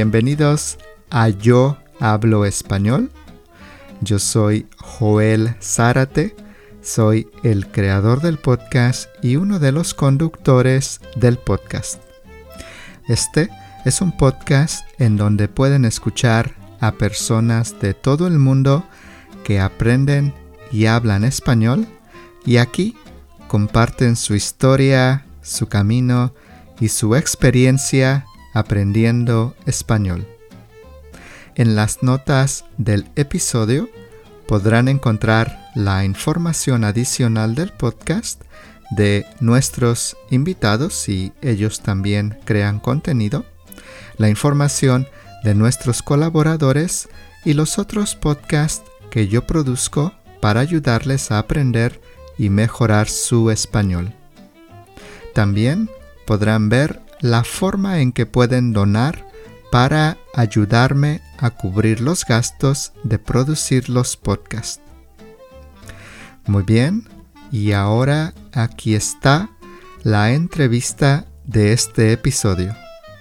bienvenidos a Yo Hablo Español. Yo soy Joel Zárate, soy el creador del podcast y uno de los conductores del podcast. Este es un podcast en donde pueden escuchar a personas de todo el mundo que aprenden y hablan español y aquí comparten su historia, su camino y su experiencia aprendiendo español. En las notas del episodio podrán encontrar la información adicional del podcast, de nuestros invitados si ellos también crean contenido, la información de nuestros colaboradores y los otros podcasts que yo produzco para ayudarles a aprender y mejorar su español. También podrán ver la forma en que pueden donar para ayudarme a cubrir los gastos de producir los podcasts. Muy bien, y ahora aquí está la entrevista de este episodio.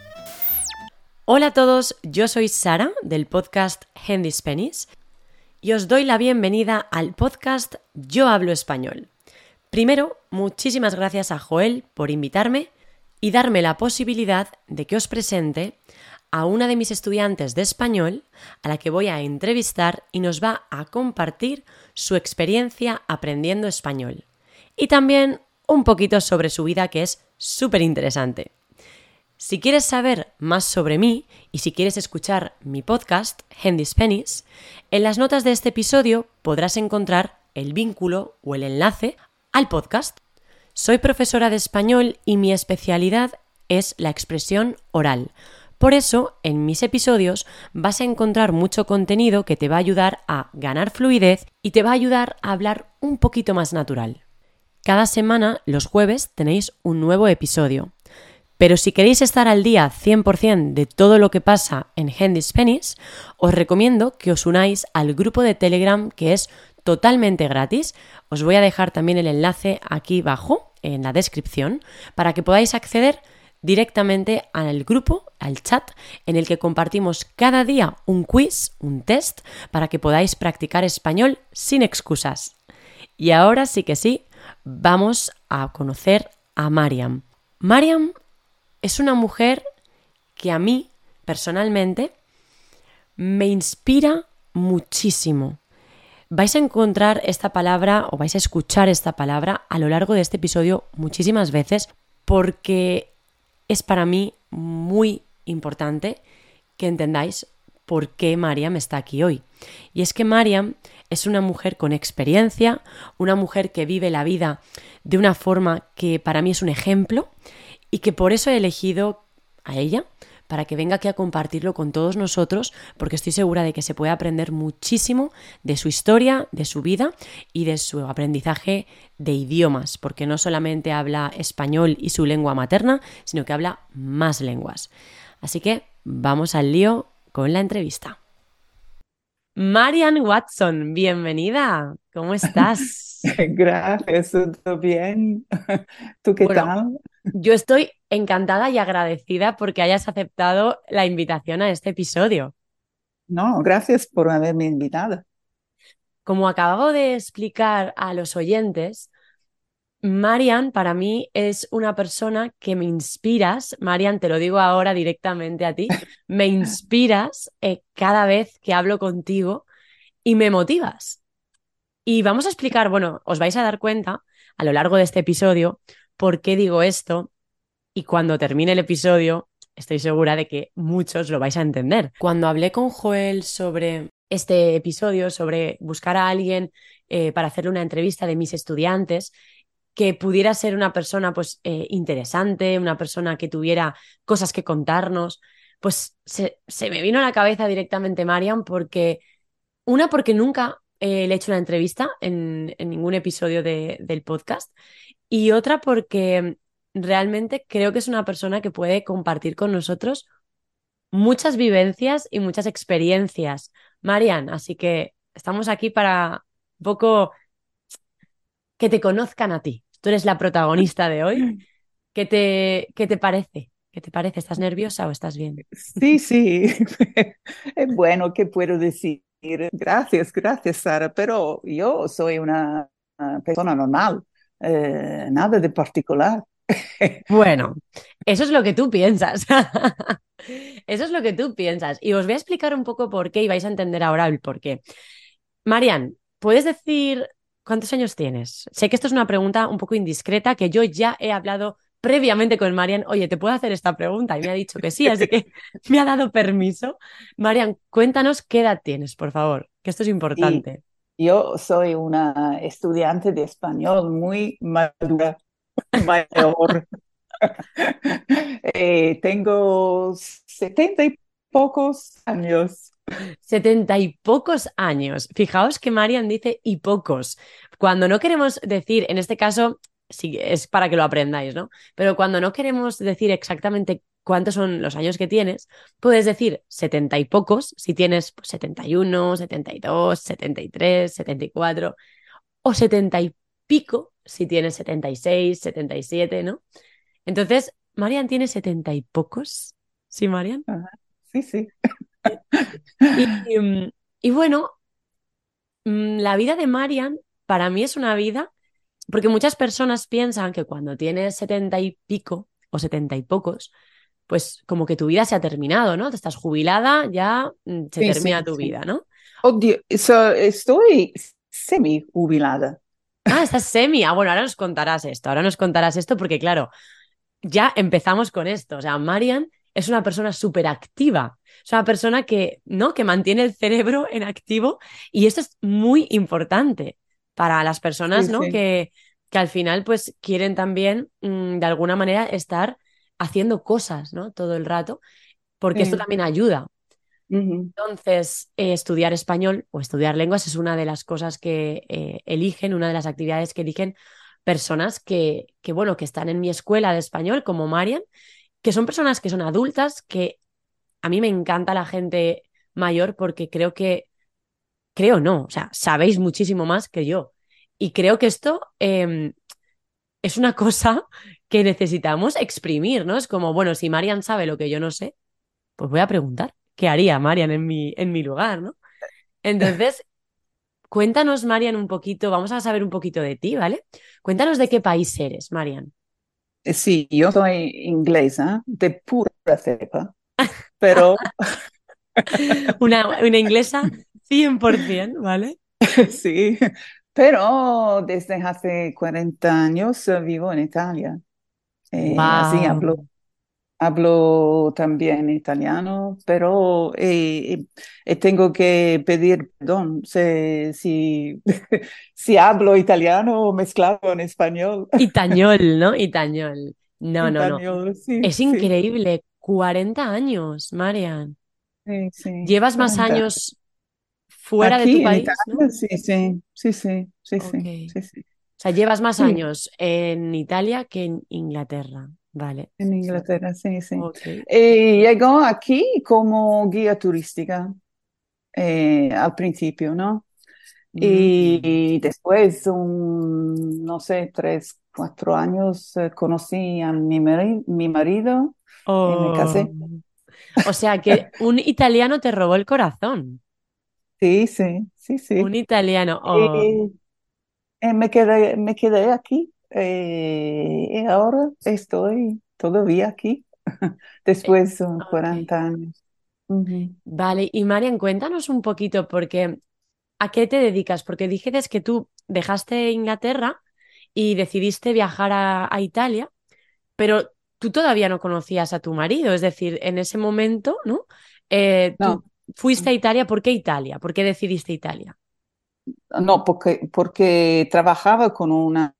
Hola a todos, yo soy Sara del podcast Handy Spanish y os doy la bienvenida al podcast Yo Hablo Español. Primero, muchísimas gracias a Joel por invitarme y darme la posibilidad de que os presente a una de mis estudiantes de español a la que voy a entrevistar y nos va a compartir su experiencia aprendiendo español. Y también un poquito sobre su vida, que es súper interesante. Si quieres saber más sobre mí y si quieres escuchar mi podcast, Handy Spanish, en las notas de este episodio podrás encontrar el vínculo o el enlace al podcast. Soy profesora de español y mi especialidad es la expresión oral. Por eso, en mis episodios vas a encontrar mucho contenido que te va a ayudar a ganar fluidez y te va a ayudar a hablar un poquito más natural. Cada semana, los jueves, tenéis un nuevo episodio. Pero si queréis estar al día 100% de todo lo que pasa en Handy Spanish, os recomiendo que os unáis al grupo de Telegram, que es totalmente gratis. Os voy a dejar también el enlace aquí abajo en la descripción para que podáis acceder directamente al grupo, al chat, en el que compartimos cada día un quiz, un test, para que podáis practicar español sin excusas. Y ahora sí que sí, vamos a conocer a Mariam. Mariam es una mujer que a mí, personalmente, me inspira muchísimo. Vais a encontrar esta palabra o vais a escuchar esta palabra a lo largo de este episodio muchísimas veces porque es para mí muy importante que entendáis por qué Mariam está aquí hoy. Y es que Mariam es una mujer con experiencia, una mujer que vive la vida de una forma que para mí es un ejemplo y que por eso he elegido a ella para que venga aquí a compartirlo con todos nosotros, porque estoy segura de que se puede aprender muchísimo de su historia, de su vida y de su aprendizaje de idiomas, porque no solamente habla español y su lengua materna, sino que habla más lenguas. Así que vamos al lío con la entrevista. Marian Watson, bienvenida. ¿Cómo estás? Gracias, ¿todo bien? ¿Tú qué tal? Yo estoy encantada y agradecida porque hayas aceptado la invitación a este episodio. No, gracias por haberme invitado. Como acabo de explicar a los oyentes, Marian para mí es una persona que me inspiras. Marian, te lo digo ahora directamente a ti. Me inspiras cada vez que hablo contigo y me motivas. Y vamos a explicar, bueno, os vais a dar cuenta a lo largo de este episodio por qué digo esto y cuando termine el episodio estoy segura de que muchos lo vais a entender. Cuando hablé con Joel sobre este episodio, sobre buscar a alguien para hacerle una entrevista de mis estudiantes, que pudiera ser una persona pues interesante, una persona que tuviera cosas que contarnos, pues se me vino a la cabeza directamente Mariam porque nunca le he hecho una entrevista en ningún episodio del podcast y otra porque realmente creo que es una persona que puede compartir con nosotros muchas vivencias y muchas experiencias. Marian, así que estamos aquí para un poco que te conozcan a ti. Tú eres la protagonista de hoy. ¿Qué te parece? ¿Qué te parece? ¿Estás nerviosa o estás bien? Sí, sí, es bueno, ¿qué puedo decir? Gracias, gracias, Sara, pero yo soy una persona normal, nada de particular. Bueno, eso es lo que tú piensas. Eso es lo que tú piensas. Y os voy a explicar un poco por qué y vais a entender ahora el por qué. Marian, ¿puedes decir cuántos años tienes? Sé que esto es una pregunta un poco indiscreta, que yo ya he hablado previamente con Marian. Oye, ¿te puedo hacer esta pregunta? Y me ha dicho que sí, así que me ha dado permiso. Marian, cuéntanos qué edad tienes, por favor, que esto es Y importante. yo soy una estudiante de español muy madura, mayor. Tengo 70 y pocos años. 70 y pocos años. Fijaos que Marian dice y pocos. Cuando no queremos decir, en este caso, sí, es para que lo aprendáis, ¿no? Pero cuando no queremos decir exactamente cuántos son los años que tienes, puedes decir 70 y pocos si tienes pues, 71, 72, 73, 74 o 70 y pico si tienes 76, 77, ¿no? Entonces, Marian tiene 70 y pocos. ¿Sí, Marian? Ajá, sí, sí. Y, y bueno, la vida de Marian para mí es una vida, porque muchas personas piensan que cuando tienes 70 y pico o 70 y pocos, pues como que tu vida se ha terminado, ¿no? Te estás jubilada, ya se Sí, sí, termina tu sí. vida, ¿no? Oddio, estoy semi jubilada. Ah, estás semi. Ah, bueno, ahora nos contarás esto, ahora nos contarás esto porque claro, ya empezamos con esto. O sea, Marian es una persona súper activa. Es una persona que, ¿no? Que mantiene el cerebro en activo y esto es muy importante para las personas, Sí, ¿no? sí. Que al final, pues, quieren también, de alguna manera, estar haciendo cosas, ¿no? Todo el rato, porque esto Sí. también ayuda. Ujú. Entonces, estudiar español o estudiar lenguas es una de las cosas que eligen, una de las actividades que eligen personas bueno, que están en mi escuela de español, como Marian, que son personas que son adultas, que a mí me encanta la gente mayor porque creo no, o sea, sabéis muchísimo más que yo. Y creo que esto es una cosa que necesitamos exprimir, ¿no? Es como, bueno, si Marian sabe lo que yo no sé, pues voy a preguntar, ¿qué haría Marian en mi lugar, ¿no? Entonces, cuéntanos, Marian, un poquito, vamos a saber un poquito de ti, ¿vale? Cuéntanos de qué país eres, Marian. Sí, yo soy inglesa de pura cepa, pero Una inglesa 100%, ¿vale? sí, pero desde hace 40 años vivo en Italia. Así hablo, Wow. hablo también italiano, pero tengo que pedir perdón si, si hablo italiano mezclado en español. Itañol, ¿no? Itañol. No, no, no. Italiano, sí, Es sí, increíble. 40 años, Marian. sí, sí, Llevas más 40. años fuera de tu Aquí en país, ¿no? Italia, sí, sí, sí, sí, sí, Ok. sí, O sí, sí. sea, llevas más Sí, años en Italia que en Inglaterra. Vale. en Inglaterra, sí, sí. Ok. Llegó aquí como guía turística al principio, ¿no? Mm. Y después, no sé, 3, 4 años, conocí a mi marido y me Oh. casé. O sea que un italiano te robó el corazón. Sí, sí, sí, Un sí. italiano. Oh. Y, me quedé aquí y ahora estoy todavía aquí, Eh, después de ok. 40 años. Ujú. Vale. Y Marian, cuéntanos un poquito, porque ¿a qué te dedicas? Porque dijiste que tú dejaste Inglaterra y decidiste viajar a Italia, pero tú todavía no conocías a tu marido, es decir, en ese momento, ¿no? No, Tú fuiste a Italia, ¿por qué Italia? ¿Por qué decidiste Italia? no, porque trabajaba con una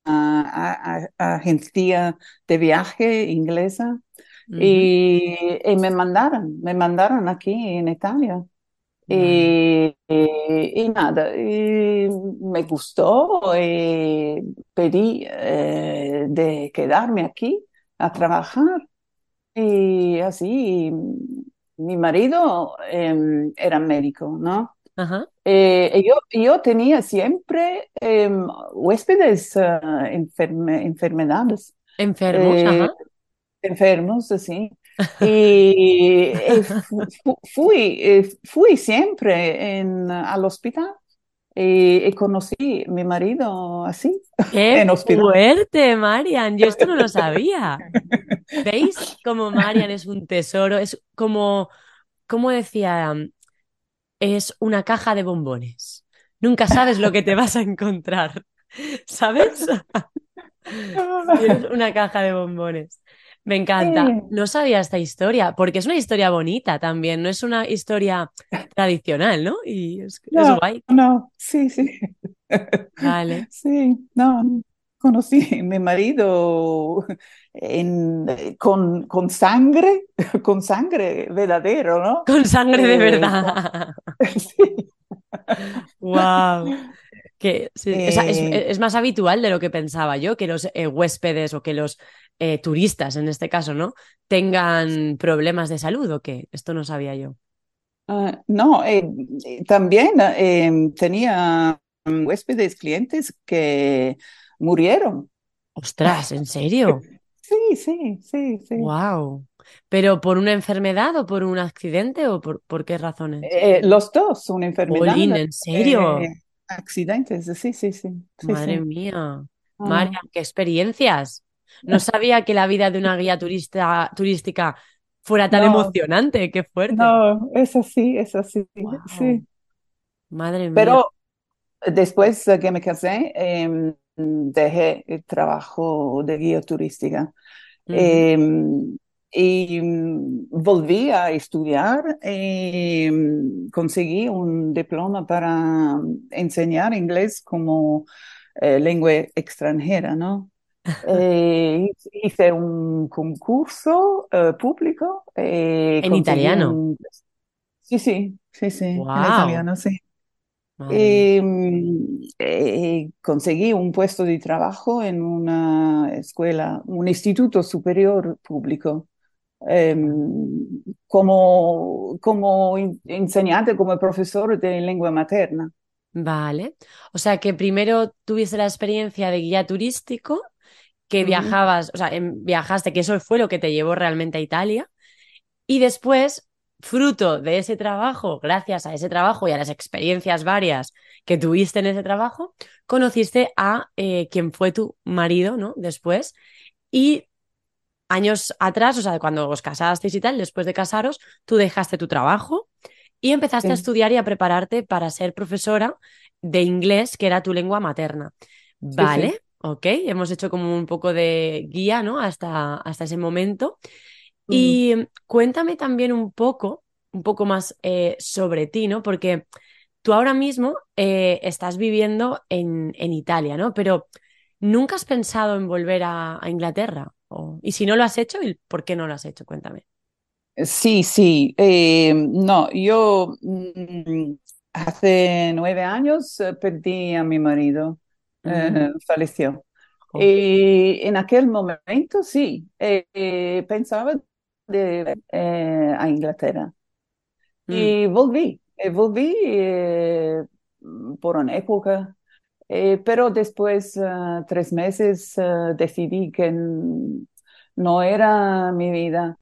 agencia de viaje inglesa Ujú. y me mandaron aquí en Italia. Vale. Y nada, y me gustó y pedí de quedarme aquí a Ok. trabajar. Y así, mi marido era médico, ¿no? Ajá. Yo tenía siempre huéspedes enfermedades, Enfermos, eh, ajá. enfermos, así. fui siempre al hospital y conocí a mi marido así, ¡Qué en hospital. fuerte, Marian! Yo esto no lo sabía. ¿Veis cómo Marian es un tesoro? Es como, como decía, es una caja de bombones. Nunca sabes lo que te vas a encontrar, ¿sabes? Y eres una caja de bombones. Me encanta. Sí. No sabía esta historia, porque es una historia bonita también, no es una historia tradicional, ¿no? Y es No, guay. no, sí, sí. Vale. Sí, no, conocí a mi marido con sangre, con sangre verdadero, ¿no? Con sangre de Eh, con- verdad. sí. Wow. Que sí, o sea, Eh, es más habitual de lo que pensaba yo, que los huéspedes o que los turistas, en este caso, ¿no? Tengan problemas de salud o qué. Esto no sabía yo. no, también tenía huéspedes, clientes que murieron. Ostras, ¿en serio? Sí, sí, sí, sí. Wow. ¿Pero por una enfermedad o por un accidente o por qué razones? Los dos, una enfermedad, Jolín, ¿en eh, serio? accidentes, sí, sí, sí, sí, Madre sí. mía. Ah. María, qué experiencias. No sabía que la vida de una guía turística fuera tan No, emocionante. Qué fuerte. no, es así, Wow. sí. Madre mía. Pero después que me casé, dejé el trabajo de guía turística. Ujú. Y volví a estudiar y conseguí un diploma para enseñar inglés como lengua extranjera, ¿no? Hice un concurso público, En conseguí italiano. un... Sí, sí, sí, sí, en Wow. italiano, sí. Madre mía. Conseguí un puesto de trabajo en una escuela, un instituto superior público, como enseñante, como profesor de lengua materna. Vale. O sea que primero tuviste la experiencia de guía turístico, que Ujú. viajabas, o sea, viajaste, que eso fue lo que te llevó realmente a Italia. Y después, fruto de ese trabajo, gracias a ese trabajo y a las experiencias varias que tuviste en ese trabajo, conociste a quien fue tu marido, ¿no? Después. Y años atrás, o sea, cuando os casasteis y tal, después de casaros, tú dejaste tu trabajo y empezaste a Sí, estudiar y a prepararte para ser profesora de inglés, que era tu lengua materna. sí, sí. Vale, ok, hemos hecho como un poco de guía, ¿no? Hasta ese momento. Mm. Y cuéntame también un poco más sobre ti, ¿no? Porque tú ahora mismo estás viviendo en Italia, ¿no? Pero ¿nunca has pensado en volver a Inglaterra? Y si no lo has hecho, ¿y por qué no lo has hecho? Cuéntame. Sí, sí. No, yo hace 9 años perdí a mi marido, Ujú. falleció. Jo. Y en aquel momento sí, pensaba a Inglaterra. Mm. Volví por una época, pero después, 3 meses, decidí que no era mi vida,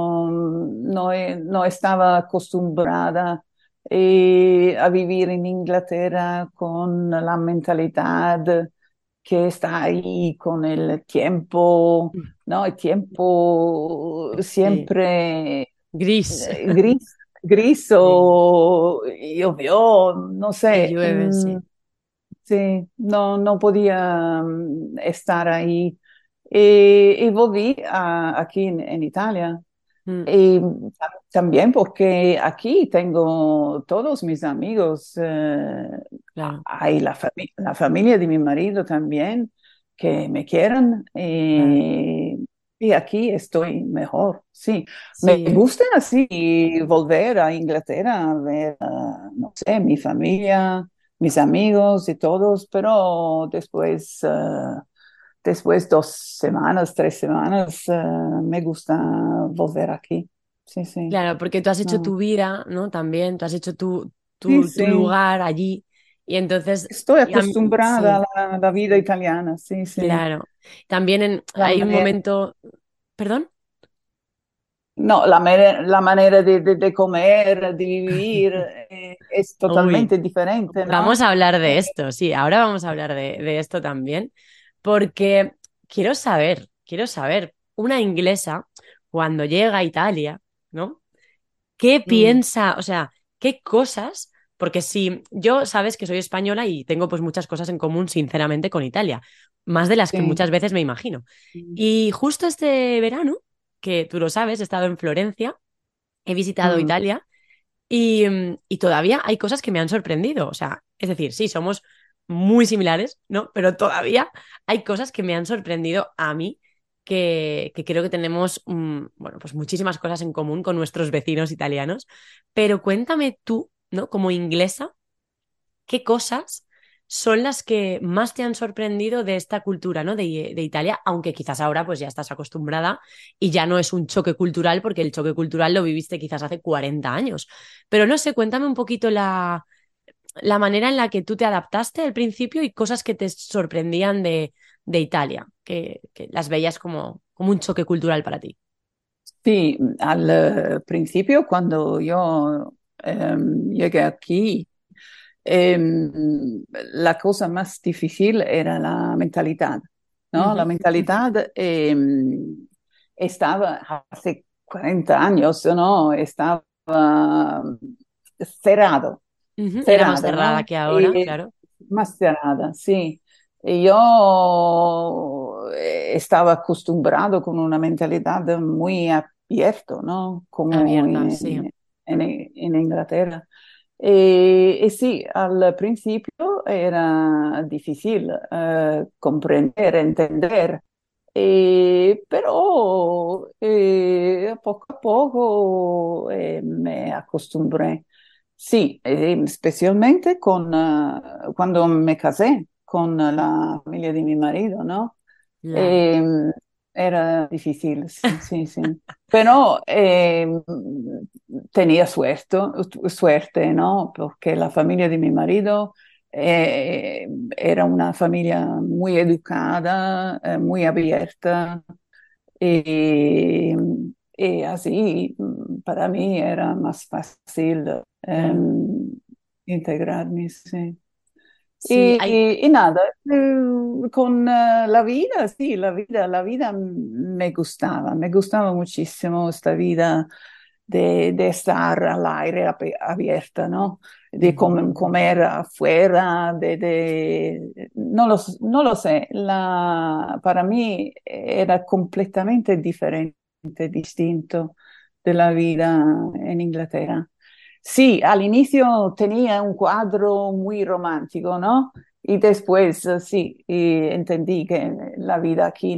no estaba acostumbrada a vivir en Inglaterra con la mentalidad que está ahí con el tiempo, ¿no? El tiempo Sí, siempre gris. gris, gris Sí. o llovió, no Que sé. llueve, sí. Sí, no podía estar ahí. Y volví aquí en Italia. Mm. Y también porque aquí tengo todos mis amigos, Claro, hay la familia de mi marido también, que me quieren. claro. Y aquí estoy mejor, sí. Me Sí, gusta así volver a Inglaterra a ver, no sé, mi familia, mis amigos y todos, pero después 2 semanas, 3 semanas, me gusta volver aquí. Sí, sí. claro, porque tú has hecho No. tu vida, ¿no? También, tú has hecho Sí, tu sí. lugar allí. Y entonces, Estoy y a acostumbrada sí, a la vida italiana, sí, sí. claro. También La hay un manera, momento, ¿perdón? no, la manera de comer, de vivir, es Uy, totalmente diferente, vamos ¿no? a hablar Eh, de esto, sí, ahora vamos a hablar de esto también, porque quiero saber, una inglesa cuando llega a Italia, ¿no? ¿Qué mm, piensa? O sea, ¿qué cosas? Porque si yo sabes que soy española y tengo pues muchas cosas en común, sinceramente, con Italia, más de las que sí. muchas veces me imagino. Mm, Y justo este verano, que tú lo sabes, he estado en Florencia, he visitado mm, Italia y todavía hay cosas que me han sorprendido. O sea, es decir, sí, somos muy similares, ¿no? Pero todavía hay cosas que me han sorprendido a mí, que creo que tenemos, bueno, pues muchísimas cosas en común con nuestros vecinos italianos. Pero cuéntame tú, ¿no? Como inglesa, ¿qué cosas son las que más te han sorprendido de esta cultura, ¿no? De Italia, aunque quizás ahora pues ya estás acostumbrada y ya no es un choque cultural, porque el choque cultural lo viviste quizás hace 40 años. Pero no sé, cuéntame un poquito la manera en la que tú te adaptaste al principio y cosas que te sorprendían de Italia, que las veías como un choque cultural para ti. sí, al principio cuando yo llegué aquí, la cosa más difícil era la mentalidad, ¿no? La Ujú, mentalidad estaba hace 40 años, ¿no? Estaba cerrado, ujú. Era más cerrado, cerrada ¿no? que ahora, claro. Más cerrada, sí. Y yo estaba acostumbrado con una mentalidad muy abierta, ¿no? Como Abierta, sí. en Inglaterra. Y sí, al principio era difícil comprender, entender, pero poco a poco me acostumbré. Sí, especialmente cuando me casé con la familia de mi marido, ¿no? Claro. Eh, Era difícil, sí, sí, sí. Pero tenía suerte, ¿no? Porque la familia de mi marido eh, era una familia muy educada, muy abierta, y, y así para mí era más fácil Claro. integrarme, sí. Sí, hay. Y nada, con la vida, sí, la vida me gustaba muchísimo esta vida de estar al aire abierta, ¿no? De Ujú. comer afuera, no lo sé, para mí era completamente diferente, distinto de la vida en Inglaterra. Sí, al inicio tenía un cuadro muy romántico, ¿no? Y después, sí, y entendí que la vida aquí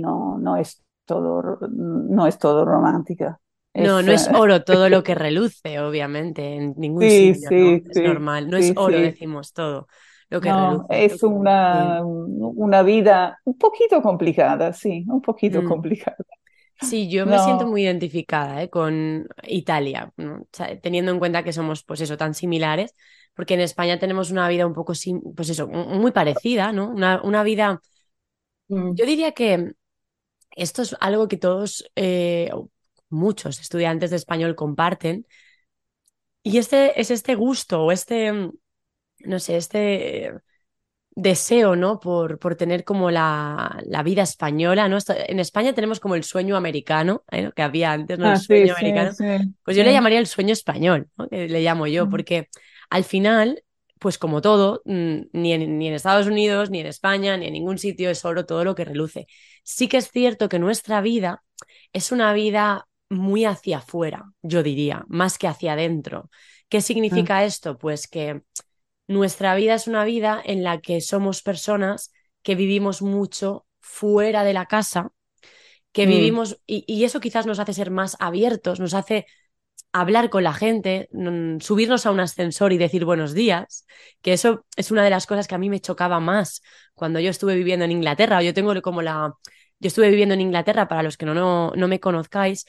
no es todo romántica. No, Es, no es oro todo lo que reluce, obviamente, en ningún sí, sitio, ¿no? sí, Es sí, normal. No es sí, oro, sí. decimos todo lo que No, reluce. es Sí. una vida un poquito complicada, sí, un poquito Mm. complicada. Sí, yo me siento No, muy identificada, con Italia, ¿no? O sea, teniendo en cuenta que somos, pues eso, tan similares, porque en España tenemos una vida un poco, pues eso, muy parecida, ¿no? Una vida, mm, yo diría que esto es algo que todos, o muchos estudiantes de español comparten, y este es este gusto o no sé, este deseo, ¿no? Por tener como la vida española, ¿no? En España tenemos como el sueño americano, ¿no? Que había antes, ¿no? El sí, sueño sí, americano. sí, Pues yo le sí. llamaría el sueño español, ¿no? Que le llamo yo, Mm, porque al final, pues como todo, ni en Estados Unidos, ni en España, ni en ningún sitio es oro todo lo que reluce. Sí que es cierto que nuestra vida es una vida muy hacia afuera, yo diría, más que hacia adentro. ¿Qué mm, significa esto? Pues que nuestra vida es una vida en la que somos personas que vivimos mucho fuera de la casa, que mm. vivimos, y eso quizás nos hace ser más abiertos, nos hace hablar con la gente, subirnos a un ascensor y decir buenos días, que eso es una de las cosas que a mí me chocaba más cuando yo estuve viviendo en Inglaterra. Yo estuve viviendo en Inglaterra, para los que no me conozcáis,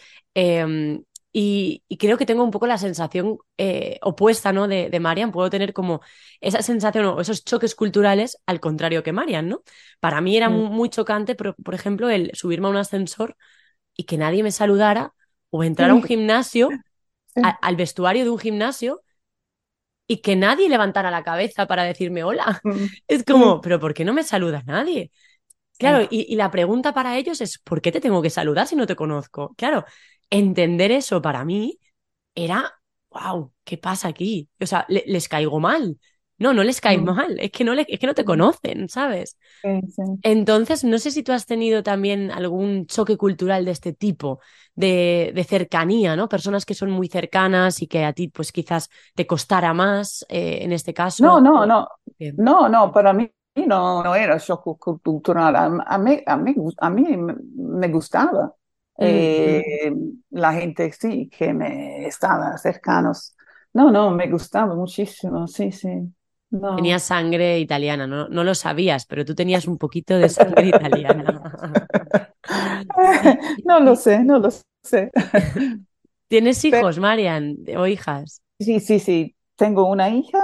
y creo que tengo un poco la sensación opuesta, ¿no? de Marian. Puedo tener como esa sensación o esos choques culturales al contrario que Marian, ¿no? Para mí era Mm, muy chocante, por ejemplo, el subirme a un ascensor y que nadie me saludara o entrar a un Sí, gimnasio, sí. al vestuario de un gimnasio y que nadie levantara la cabeza para decirme hola. Mm, Es como, sí, pero ¿por qué no me saluda nadie? Claro, sí. y la pregunta para ellos es, ¿por qué te tengo que saludar si no te conozco? Claro, entender eso para mí era, wow, ¿qué pasa aquí? O sea, les caigo mal. No, no les caes Mm, mal, es que no te mm, conocen, ¿sabes? sí, sí. Entonces, no sé si tú has tenido también algún choque cultural de este tipo, de cercanía, ¿no? Personas que son muy cercanas y que a ti, pues quizás te costara más, en este No, caso. no, no, Bien. no, no, para mí no, no era shock cultural. A mí me gustaba. Mm. Eh, la gente sí que me estaba cercanos. No, no, me gustaba muchísimo, sí, sí. No. Tenías sangre italiana, no, no lo sabías, pero tú tenías un poquito de sangre italiana. Sí. No lo sé, no lo sé. ¿Tienes Pero hijos, Marian, o hijas? sí, sí, sí. Tengo una hija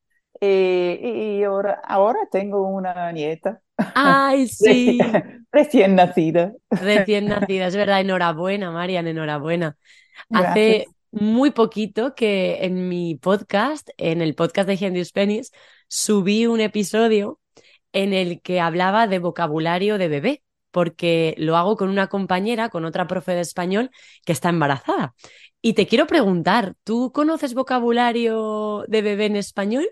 y ahora tengo una nieta ¡Ay, sí! recién nacida. Recién nacida, es verdad, enhorabuena, Marian, enhorabuena. Hace Gracias. muy poquito que en mi podcast, en el podcast de Henry Spanish, subí un episodio en el que hablaba de vocabulario de bebé, porque lo hago con una compañera, con otra profe de español que está embarazada. Y te quiero preguntar, ¿tú conoces vocabulario de bebé en español?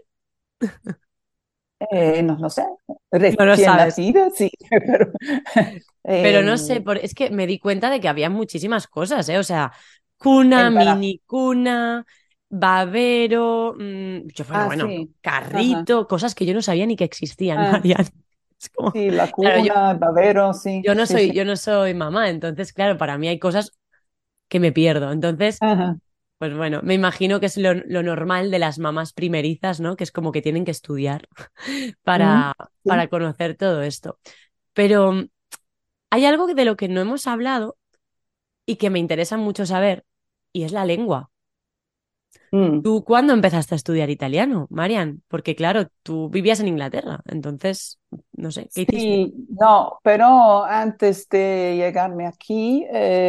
No lo sé. No lo Recién sabes. nacida, sí, pero Pero no sé, em, es que me di cuenta de que había muchísimas cosas, ¿eh? O sea, cuna, embarazo. mini cuna, babero, Ah, bueno, sí. Ajá. carrito, cosas que yo no sabía ni que existían, Ah, Marian. Es como, sí, la claro, cuna, el babero, sí, sí, sí. yo no soy mamá, entonces, claro, para mí hay cosas que me pierdo. Entonces, Ajá. pues bueno, me imagino que es lo normal de las mamás primerizas, ¿no? Que es como que tienen que estudiar Mm, para sí. conocer todo esto. Pero hay algo de lo que no hemos hablado y que me interesa mucho saber, y es la lengua. Mm. ¿Tú cuándo empezaste a estudiar italiano, Marian? Porque claro, tú vivías en Inglaterra, entonces, no sé, ¿qué hiciste? Sí, no, pero antes de llegarme aquí,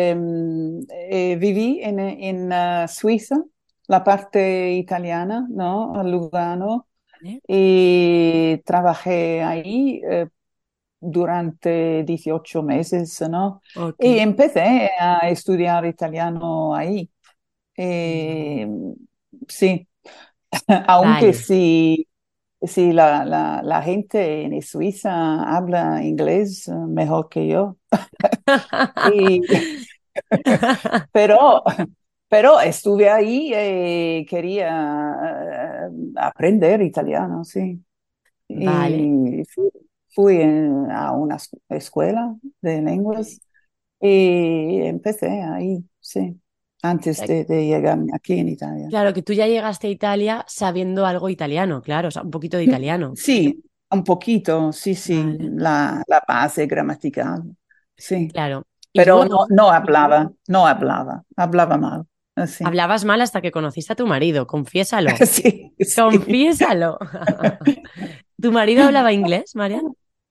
viví en Suiza, la parte italiana, ¿no? A Lugano, ¿Eh? y trabajé ahí durante 18 meses, ¿no? Ok. Y empecé a estudiar italiano ahí. Vale. Eh, sí, aunque Vale. sí. Sí, la gente en Suiza habla inglés mejor que yo. Y, pero, pero estuve ahí y quería aprender italiano, sí. Vale. Y fui a una escuela de lenguas y empecé ahí, sí, O antes sea, de llegar aquí en Italia. claro, que tú ya llegaste a Italia sabiendo algo italiano, claro, o sea, un poquito de italiano. Sí, un poquito, sí, sí, Vale. la base gramatical, sí. Claro. Y Pero no, luego hablaba mal, así. hablabas mal hasta que conociste a tu marido, confiésalo. Sí, sí. Confiésalo. ¿Tu marido hablaba inglés, Marian?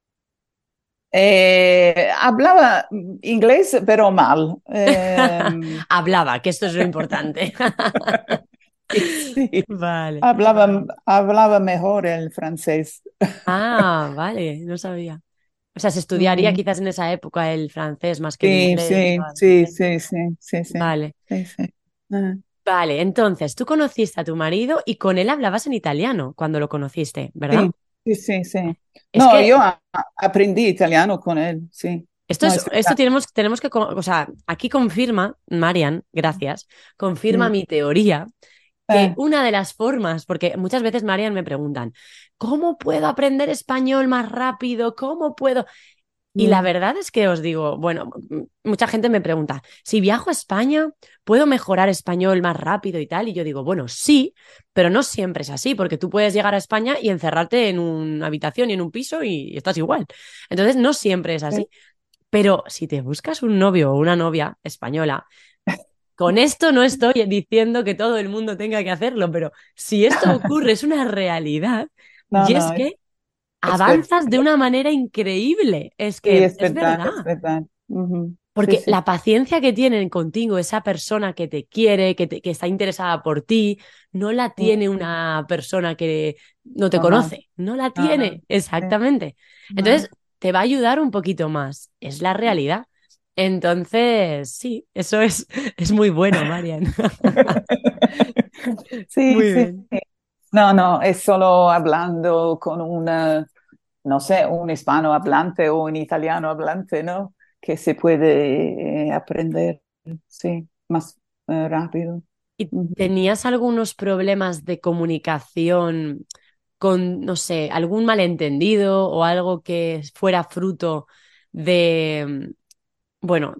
Hablaba inglés, pero mal. Hablaba, que esto es lo importante. Sí, Vale. hablaba mejor el francés. Ah, vale, no sabía. O sea, se estudiaría Mm, quizás en esa época el francés más que el sí, inglés. sí, Vale, sí, sí, sí, sí, sí, vale. sí, sí. Ah, Vale, entonces tú conociste a tu marido y con él hablabas en italiano cuando lo conociste, ¿verdad? sí, sí, sí, sí. Es No, que yo aprendí italiano con él, sí. No, es esto verdad. tenemos que, o sea, aquí confirma, Marian, gracias, confirma Mm, mi teoría que ah, una de las formas, porque muchas veces, Marian, me preguntan, ¿cómo puedo aprender español más rápido? ¿Cómo puedo? Y la mm, verdad es que os digo, bueno, mucha gente me pregunta, si viajo a España, ¿puedo mejorar español más rápido y tal? Y yo digo, bueno, sí, pero no siempre es así, porque tú puedes llegar a España y encerrarte en una habitación y en un piso y estás igual. Entonces, no siempre es sí. así. Pero si te buscas un novio o una novia española, con esto no estoy diciendo que todo el mundo tenga que hacerlo, pero si esto ocurre, es una realidad, No, y es no, que es verdad. avanzas de una manera increíble. Es Sí, que es verdad. es verdad. Ujú. sí, Porque sí. la paciencia que tienen contigo, esa persona que te quiere, que está interesada por ti, no la Mm, tiene una persona que no te ajá, conoce. No la ajá, tiene, sí, exactamente. ajá. Entonces, te va a ayudar un poquito más. Es la realidad. Entonces, sí, eso es muy bueno, Marian. Sí, Muy sí. bien. No, no, es solo hablando con una, no sé, un hispano hablante o un italiano hablante, ¿no? Que se puede aprender, sí, más rápido. ¿Y Ujú. tenías algunos problemas de comunicación con, no sé, algún malentendido o algo que fuera fruto de, bueno,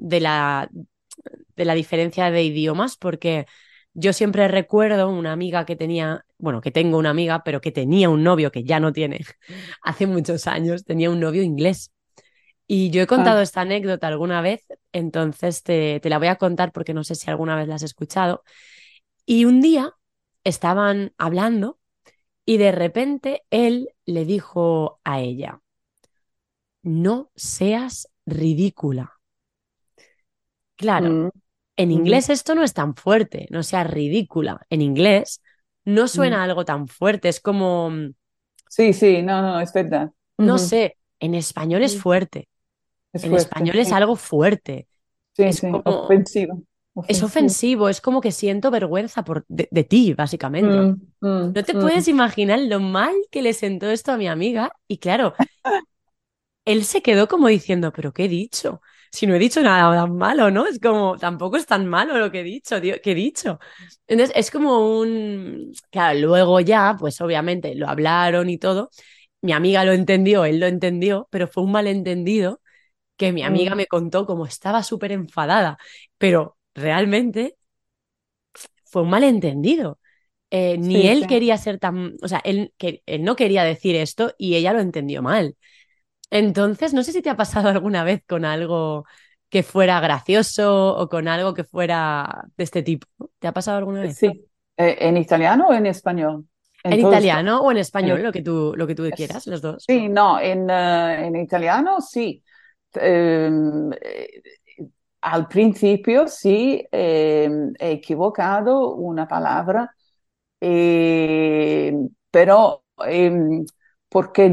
de la diferencia de idiomas? Porque yo siempre recuerdo una amiga que tenía, bueno, que tengo una amiga, pero que tenía un novio que ya no tiene, hace muchos años, tenía un novio inglés. Y yo he contado Ah, esta anécdota alguna vez, entonces te la voy a contar porque no sé si alguna vez la has escuchado. Y un día estaban hablando y de repente él le dijo a ella, no seas ridícula. Claro, mm, en ujú, inglés esto no es tan fuerte, no seas ridícula. En inglés no mm. suena algo tan fuerte, es como, Sí, sí, no, no, es verdad. no Ujú, sé, en español es ujú. fuerte, Es en fuerte, español es sí, algo fuerte, sí, es sí, como, ofensivo, es ofensivo. ofensivo, es como que siento vergüenza de ti, básicamente. Mm, mm, No te puedes mm. imaginar lo mal que le sentó esto a mi amiga y claro, él se quedó como diciendo, ¿pero qué he dicho? Si no he dicho nada tan malo, ¿no? Es como, tampoco es tan malo lo que he dicho, tío, ¿qué he dicho? Entonces, es como un... Claro, luego ya, pues obviamente lo hablaron y todo. Mi amiga lo entendió, él lo entendió, pero fue un malentendido que mi amiga Mm. me contó como estaba súper enfadada, pero realmente fue un malentendido. Ni Sí, él sí. quería ser tan... O sea, él no quería decir esto y ella lo entendió mal. Entonces, no sé si te ha pasado alguna vez con algo que fuera gracioso o con algo que fuera de este tipo. ¿No? ¿Te ha pasado alguna vez? Sí. ¿En italiano o en español? En En todos casos. italiano o en En español, it- lo que tú quieras, los dos. sí, no, en italiano sí. Ehm, eh, Al principio sí, he equivocado una palabra, pero porque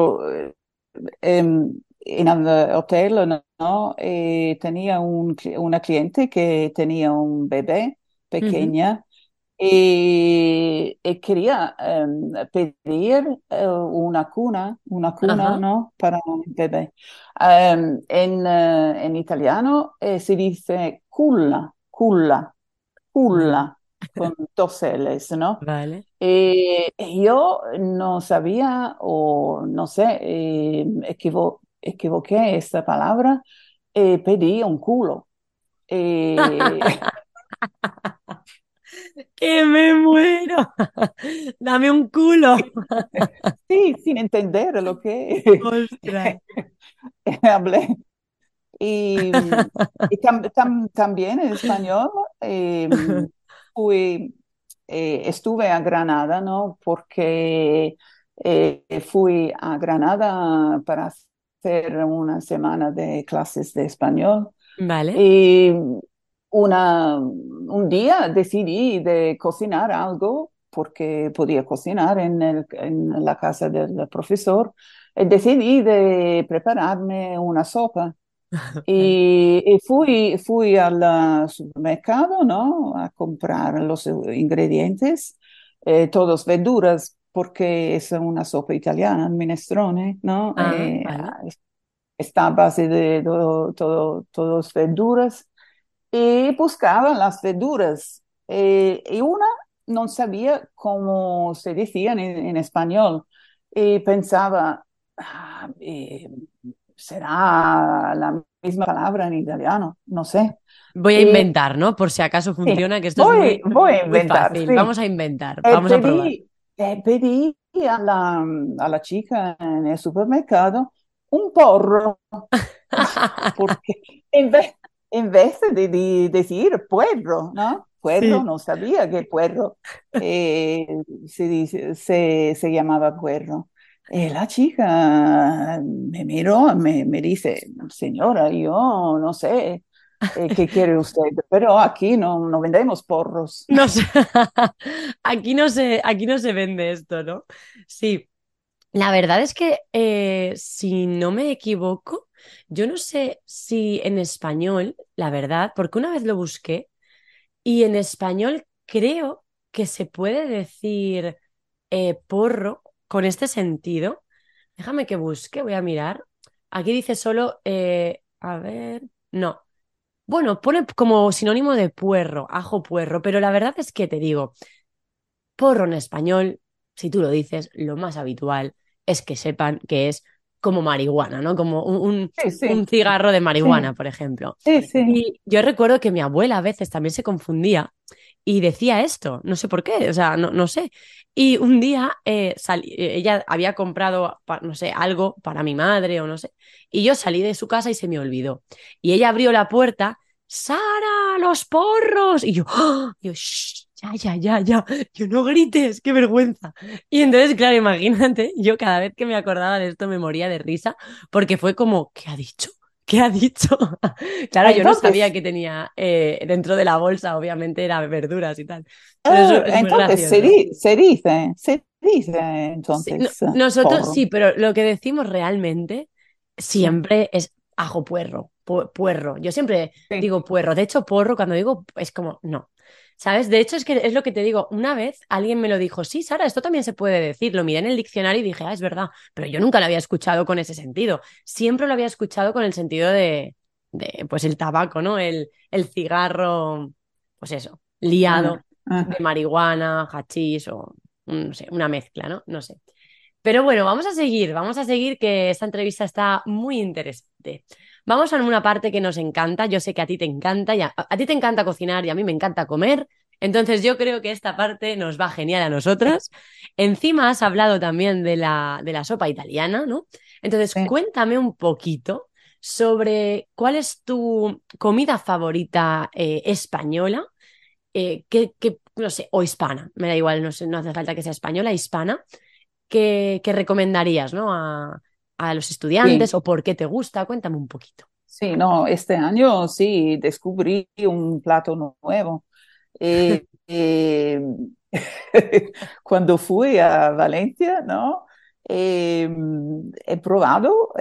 en el hotel, ¿no? Tenía una cliente que tenía un bebé Ujú. pequeña y quería pedir una cuna, Ajá. ¿no? Para un bebé. En italiano se dice culla, Vale. culla, con dos L's, ¿no? Vale. Yo no sabía o no sé, equivoqué esta palabra y pedí un culo. Eh, ¡Que me muero! Dame un culo. sí, sin entender lo que Ostras. hablé. Y, también en español fui, estuve a Granada, ¿no? Porque fui a Granada para hacer una semana de clases de español. Vale. Y un día decidí de cocinar algo porque podía cocinar en la casa del profesor. Y decidí de prepararme una sopa. Y fui al supermercado, ¿no? A comprar los ingredientes, todos verduras, porque es una sopa italiana, el minestrone, ¿no? Ah, vale. Está a base de todas verduras. Y buscaba las verduras. Y una no sabía cómo se decían en español. Y pensaba, será la misma palabra en italiano, no sé. Voy a Y inventar, ¿no? Por si acaso sí, funciona, que esto es voy a muy inventar, fácil. sí. Vamos a inventar, vamos a probar. Pedí a la chica en el supermercado un porro, porque en vez, en vez de decir puerro, ¿no? Puerro, Sí. no sabía que puerro se llamaba puerro. La chica me miró, me dice, señora, yo no sé. ¿Qué quiere usted? Pero aquí no vendemos porros. No sé, aquí no se vende esto, ¿no? Sí, la verdad es que si no me equivoco, yo no sé si en español, la verdad, porque una vez lo busqué y en español creo que se puede decir porro con este sentido. Déjame que busque, voy a mirar. Aquí dice solo, a ver, no. Bueno, pone como sinónimo de puerro, ajo puerro, pero la verdad es que te digo, porro en español, si tú lo dices, lo más habitual es que sepan que es como marihuana, ¿no? Como Sí, sí, un cigarro de marihuana, sí, por ejemplo. sí, sí. Y yo recuerdo que mi abuela a veces también se confundía y decía esto, no sé por qué, o sea, no sé. Y un día ella había comprado, no sé, algo para mi madre o no sé, y yo salí de su casa y se me olvidó. Y ella abrió la puerta, Sara, los porros. Y yo, ¡ah! Yo, "Shh, ya, yo no grites, qué vergüenza". Y entonces, claro, imagínate, yo cada vez que me acordaba de esto me moría de risa, porque fue como, ¿qué ha dicho? ¿Qué ha dicho? Claro, yo no sabía Entonces, que tenía dentro de la bolsa, obviamente era verduras y tal. Pero eso es muy entonces gracioso. se dice Sí, entonces nosotros porro. sí, pero lo que decimos realmente Sí, siempre es ajo puerro, puerro. Yo siempre sí. digo puerro. De hecho, porro cuando digo es como no. ¿Sabes? De hecho, es que es lo que te digo. Una vez alguien me lo dijo, sí, Sara, esto también se puede decir. Lo miré en el diccionario y dije, ah, es verdad. Pero yo nunca lo había escuchado con ese sentido. Siempre lo había escuchado con el sentido pues el tabaco, ¿no? El cigarro, pues eso, Ah, liado de ah. marihuana, hachís o no sé, una mezcla, ¿no? No sé. Pero bueno, vamos a seguir que esta entrevista está muy interesante. Vamos a una parte que nos encanta, yo sé que a ti te encanta, y a ti te encanta cocinar y a mí me encanta comer, entonces yo creo que esta parte nos va genial a nosotras. Encima has hablado también de la sopa italiana, ¿no? Entonces Sí. cuéntame un poquito sobre cuál es tu comida favorita española, no sé, o hispana, me da igual, no sé, no hace falta que sea española, hispana que recomendarías, ¿no? A los estudiantes Sí, o por qué te gusta. Cuéntame un poquito. sí, no, este año sí descubrí un plato nuevo. Eh, cuando fui a Valencia, ¿no? Eh, He probado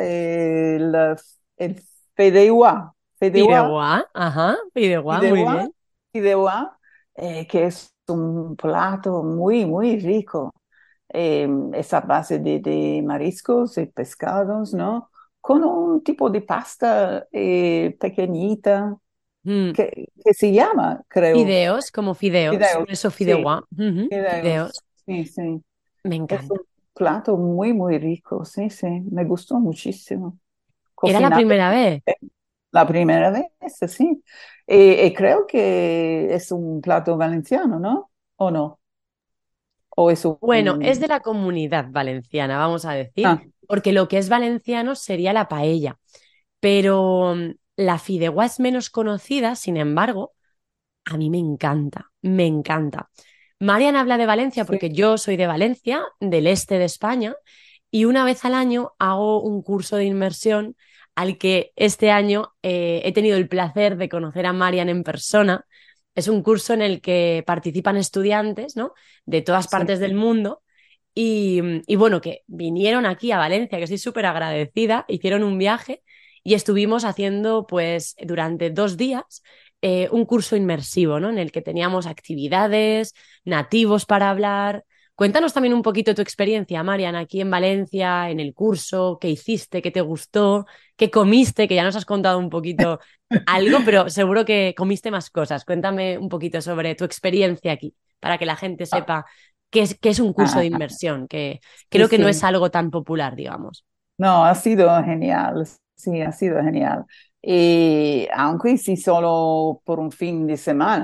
el fideuá, fideuá, Fideuá, muy fideuá, bien. fideuá, que es un plato muy rico. Es a base de mariscos y pescados, ¿no? Con un tipo de pasta pequeñita Mm. que se llama, creo, Fideos, como fideos, fideos. por eso Sí, fideuá. Ujú, fideos. fideos, Sí, sí. me Es encanta. un plato muy rico. Sí, sí. Me gustó muchísimo. ¿Era la Cocinar primera vez? la primera vez, sí. Y creo que es un plato valenciano, ¿no? ¿O no? ¿O es Bueno, es un... de la comunidad valenciana, vamos a decir, Ah, porque lo que es valenciano sería la paella, pero la fideuá es menos conocida, sin embargo, a mí me encanta, me encanta. Marian habla de Valencia sí. porque yo soy de Valencia, del este de España, y una vez al año hago un curso de inmersión al que este año he tenido el placer de conocer a Marian en persona. Es un curso en el que participan estudiantes, ¿no? De todas Sí. partes del mundo. Y bueno, que vinieron aquí a Valencia, que estoy súper agradecida, hicieron un viaje y estuvimos haciendo pues durante 2 días un curso inmersivo, ¿no? En el que teníamos actividades, nativos para hablar. Cuéntanos también un poquito tu experiencia, Marian, aquí en Valencia, en el curso, qué hiciste, qué te gustó, qué comiste, que ya nos has contado un poquito algo, pero seguro que comiste más cosas. Cuéntame un poquito sobre tu experiencia aquí, para que la gente Ah, sepa qué es un curso de ah, inmersión, que sí, creo que no es sí. algo tan popular, digamos. No, ha sido genial. Sí, ha sido genial. Y aunque sí solo por un fin de semana.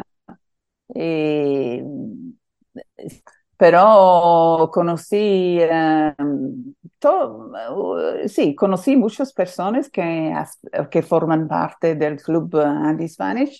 Eh, Pero conocí, sí, conocí muchas personas que forman parte del club Andy Spanish.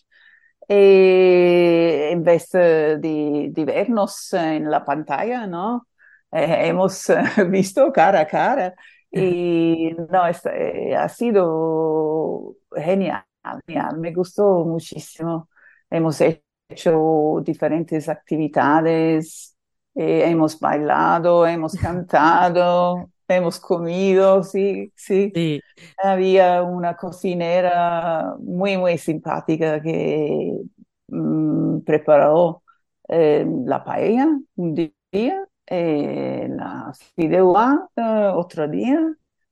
En vez de vernos en la pantalla, ¿no? Hemos visto cara a cara y no, ha sido genial. genial, me gustó muchísimo. Hemos hecho diferentes actividades, hemos bailado, hemos cantado, hemos comido, sí, sí. Sí. Había una cocinera muy, muy simpática que preparó la paella un día, la fideuá otro día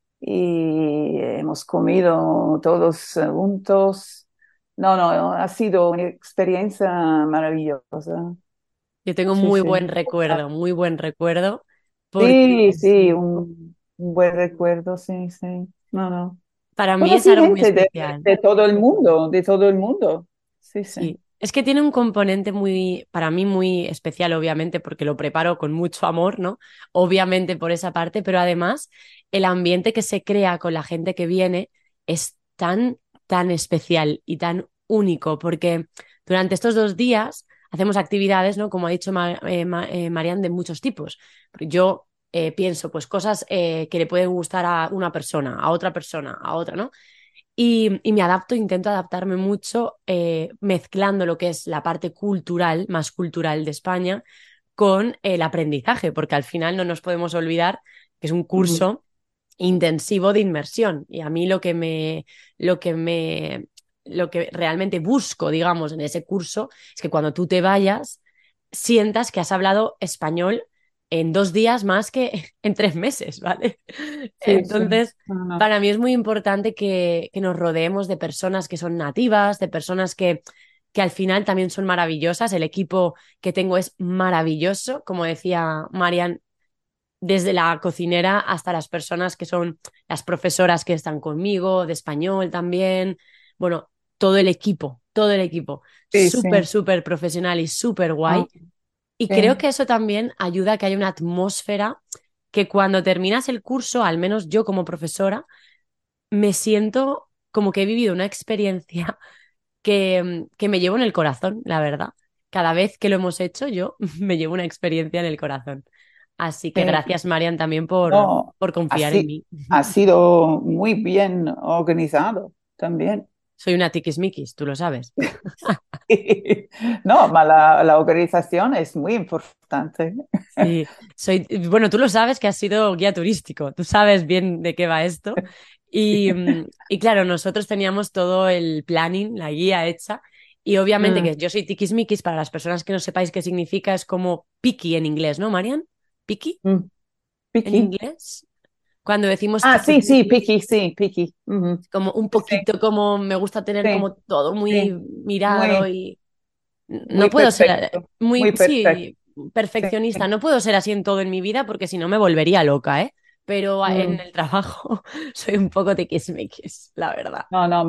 y hemos comido todos juntos. No, no, ha sido una experiencia maravillosa. Yo tengo Sí, sí. muy buen recuerdo, porque Sí, sí, un buen recuerdo, sí, sí. No, no. para mí es Conocí algo muy gente especial. de todo el mundo, de todo el mundo. Sí, sí. Sí, es que tiene un componente muy, para mí muy especial, obviamente, porque lo preparo con mucho amor, ¿no? Obviamente por esa parte, pero además el ambiente que se crea con la gente que viene es tan, tan especial y tan único, porque durante estos 2 días hacemos actividades, ¿no? Como ha dicho Marian, de muchos tipos. Yo pienso, pues cosas que le pueden gustar a una persona, a otra persona, a otra, ¿no? Y me adapto, intento adaptarme mucho, mezclando lo que es la parte cultural, más cultural de España, con el aprendizaje, porque al final no nos podemos olvidar que es un Ujú, curso intensivo de inmersión. Y a mí lo que me, lo que realmente busco, digamos, en ese curso es que cuando tú te vayas, sientas que has hablado español en 2 días más que en 3 meses, ¿vale? sí, sí. Entonces, No, no. para mí es muy importante que nos rodeemos de personas que son nativas, de personas que al final también son maravillosas. El equipo que tengo es maravilloso, como decía Marian, desde la cocinera hasta las personas que son las profesoras que están conmigo, de español también. Bueno, todo el equipo, Sí, súper, sí. súper profesional y súper Ah, guay. Y creo sí. que eso también ayuda a que haya una atmósfera que cuando terminas el curso, al menos yo como profesora, me siento como que he vivido una experiencia que me llevo en el corazón, la verdad. Cada vez que lo hemos hecho, yo me llevo una experiencia en el corazón. Así que Sí. gracias, Marian, también No, por confiar en así mí. ha sido muy bien organizado también. Soy una tiquismiquis, tú lo sabes. No, la organización es muy importante. Sí, bueno, tú lo sabes que has sido guía turístico, tú sabes bien de qué va esto. Y claro, nosotros teníamos todo el planning, la guía hecha, y obviamente Mm, que yo soy tiquismiquis, para las personas que no sepáis qué significa, es como picky en inglés, ¿no, Marian? ¿Picky mm. en Piqui. inglés? Cuando decimos Ah, sí, sí, tiquismiquis, piqui, sí, piqui. Ujú. como un Sí, sí, poquito como me gusta tener sí, como todo muy sí. mirado Muy, y no muy puedo ser perfecto. muy, Muy perfecto. sí, Sí. perfeccionista. No puedo ser así en todo en mi vida porque si no me volvería loca, ¿eh? Pero en Mm. el trabajo soy un poco tiquismiquis, la verdad. No, no,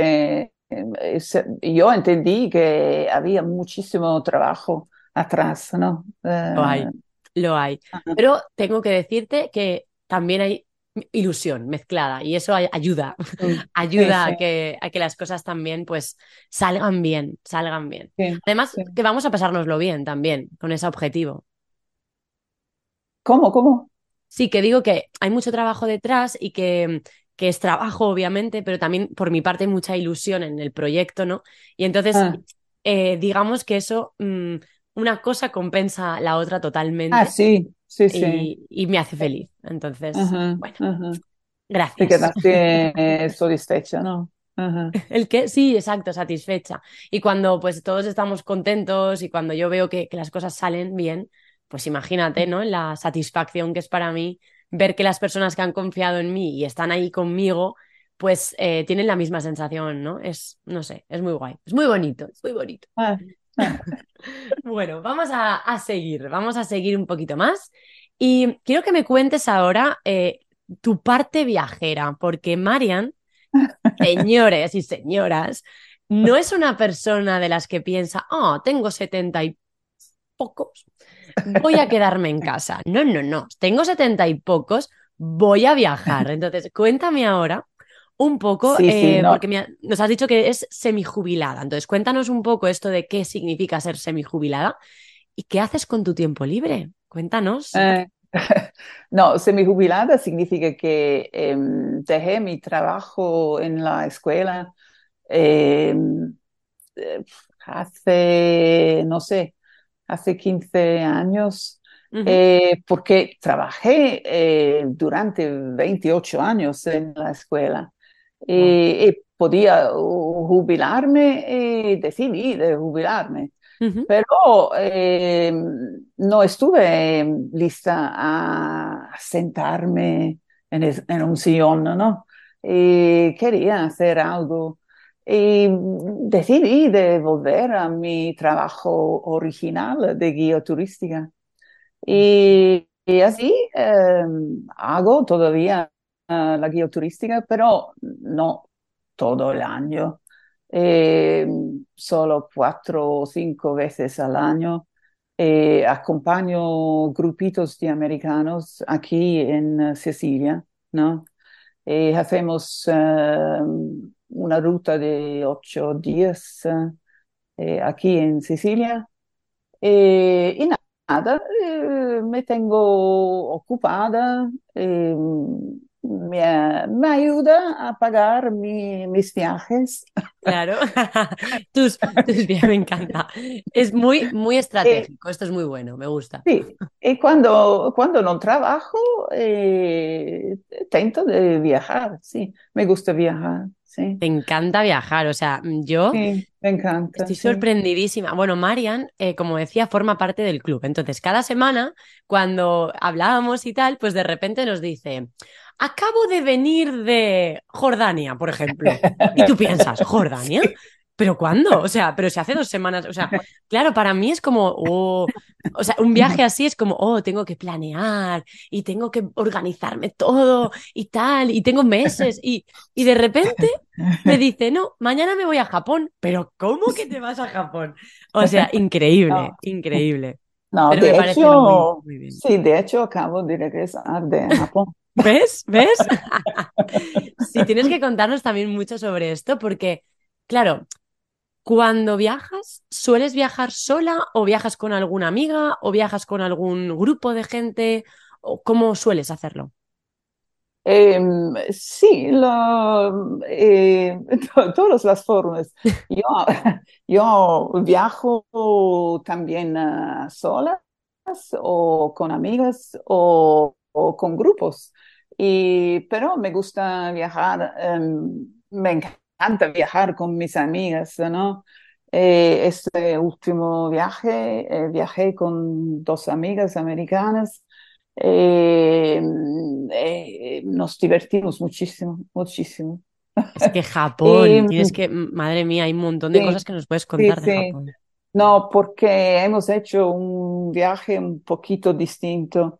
yo entendí que había muchísimo trabajo atrás, ¿no? Lo hay, lo hay. Ajá. Pero tengo que decirte que también hay ilusión mezclada y eso ayuda, Sí, ayuda sí, a que las cosas también pues salgan bien, salgan bien. sí, Además, sí. que vamos a pasárnoslo bien también con ese objetivo. ¿Cómo, cómo? Sí, que digo que hay mucho trabajo detrás y que es trabajo, obviamente, pero también por mi parte hay mucha ilusión en el proyecto, ¿no? Y entonces, Ah, digamos que eso, una cosa compensa la otra ah, totalmente sí, sí, sí. y me hace feliz. Entonces, Ajá, bueno, ajá. Te gracias. quedaste satisfecha, ¿no? Ajá. El que sí, exacto, satisfecha. Y cuando pues todos estamos contentos y cuando yo veo que las cosas salen bien, pues imagínate, ¿no? La satisfacción que es para mí ver que las personas que han confiado en mí y están ahí conmigo, pues tienen la misma sensación, ¿no? Es, no sé, es muy guay, es muy bonito, es muy bonito. Ah, ah. Bueno, vamos a seguir un poquito más. Y quiero que me cuentes ahora tu parte viajera, porque Marian, señores y señoras, no es una persona de las que piensa, oh, tengo 70 y pocos, voy a quedarme en casa. No, no, no, tengo 70 y pocos, voy a viajar. Entonces, cuéntame ahora un poco, Sí, sí, porque no. nos has dicho que es semijubilada. Entonces, cuéntanos un poco esto de qué significa ser semijubilada y qué haces con tu tiempo libre. Cuéntanos. Eh, no, semijubilada significa que dejé mi trabajo en la escuela Eh, eh, hace, no sé, hace 15 años, Ujú. porque trabajé durante 28 años en la escuela Wow. y podía jubilarme y decidí de jubilarme. Ujú. Pero no estuve lista a sentarme en un sillón, ¿no? Y quería hacer algo. Y decidí de volver a mi trabajo original de guía turística. Y así hago todavía la guía turística, pero no todo el año. Eh, Solo 4 o 5 veces al año. Acompaño grupitos de americanos aquí en Sicilia, ¿no? Hacemos una ruta de 8 días aquí en Sicilia. Y nada, me tengo ocupada, me ayuda a pagar mis viajes. Claro, tus bien, me encanta. Es muy, muy Eh, estratégico. Esto es muy bueno, me gusta. sí, y cuando no trabajo, intento de viajar, sí, me gusta viajar, sí, Te encanta viajar, o sea, yo sí, me encanta, estoy sí. sorprendidísima. Bueno, Marian, como decía, forma parte del club. Entonces, cada semana, cuando hablábamos y tal, pues de repente nos dice, acabo de venir de Jordania, por ejemplo. Y tú piensas, ¿Jordania? ¿Pero cuándo? O sea, pero si hace 2 semanas, o sea, claro, para mí es como, oh, o sea, un viaje así es como, oh, tengo que planear y tengo que organizarme todo y tal, y tengo meses y de repente me dice, no, mañana me voy a Japón. Pero ¿cómo que te vas a Japón? O sea, increíble, No, increíble. no, Pero me de parece muy, hecho, muy bien. sí, de hecho acabo de regresar de Japón. ¿Ves? ¿Ves? Sí, tienes que contarnos también mucho sobre esto porque, claro, cuando viajas, ¿sueles viajar sola o viajas con alguna amiga o viajas con algún grupo de gente? ¿O cómo sueles hacerlo? Sí, todas las formas. Yo, yo viajo también solas o con amigas o con grupos. Pero me gusta viajar, me encanta viajar con mis amigas, ¿no? Este último viaje, viajé con 2 amigas americanas. Eh, Nos divertimos muchísimo, muchísimo. Es que Y, Japón, tienes que, madre mía, hay un montón de cosas sí, que nos puedes sí, contar de sí. Japón. No, porque hemos hecho un viaje un poquito distinto.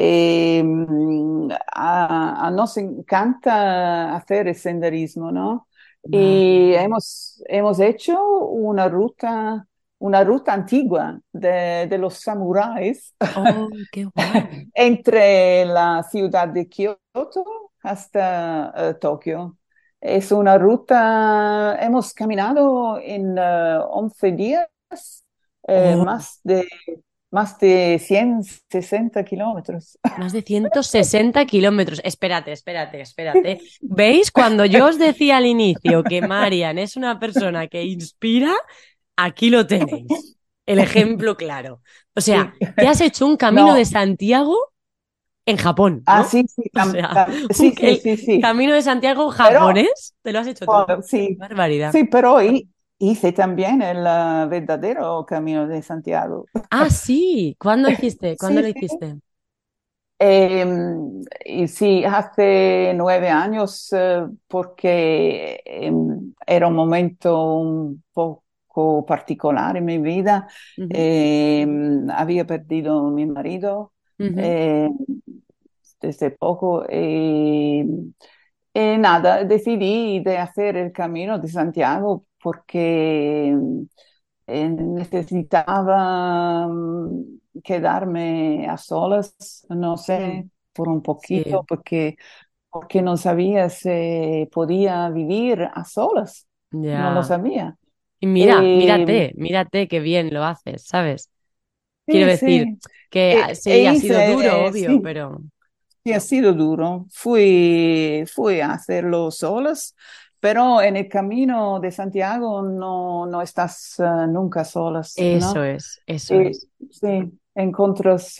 Nos encanta hacer el senderismo, ¿no? Ah, Y hemos hecho una ruta antigua de los samuráis oh, qué guay. entre la ciudad de Kioto hasta Tokio. Es una ruta, hemos caminado en 11 días, eh, Oh, más de, más de 160 kilómetros. más de 160 kilómetros. Espérate, espérate, espérate. ¿Veis? Cuando yo os decía al inicio que Marian es una persona que inspira, aquí lo tenéis. El ejemplo claro. O sea, Sí. te has hecho un camino de No, Santiago en Japón, ¿no? sí, sí, O sea, sí, sí, el sí, sí. camino de Santiago Pero, japonés, te lo has hecho tú. bueno, sí, Barbaridad. sí, pero hice también el verdadero Camino de Santiago. Ah, sí. ¿Cuándo hiciste? ¿Cuándo Sí, lo sí. hiciste? Y sí, hace 9 años, porque era un momento un poco particular en mi vida. Ujú, Había perdido a mi marido ujú. eh, desde poco y nada, decidí de hacer el Camino de Santiago porque necesitaba quedarme a solas, no Mm, sé, por un poquito, sí. porque no sabía si podía vivir a solas, no lo Ya. sabía. Y mira, Eh, mírate qué bien lo haces, ¿sabes? Quiero sí, decir sí. que sí, ha sido duro, obvio, Sí, pero sí, ha sido duro. Fui a hacerlo solas, pero en el camino de Santiago no estás nunca solas, Eso ¿no? es, eso Y, es. sí, encuentras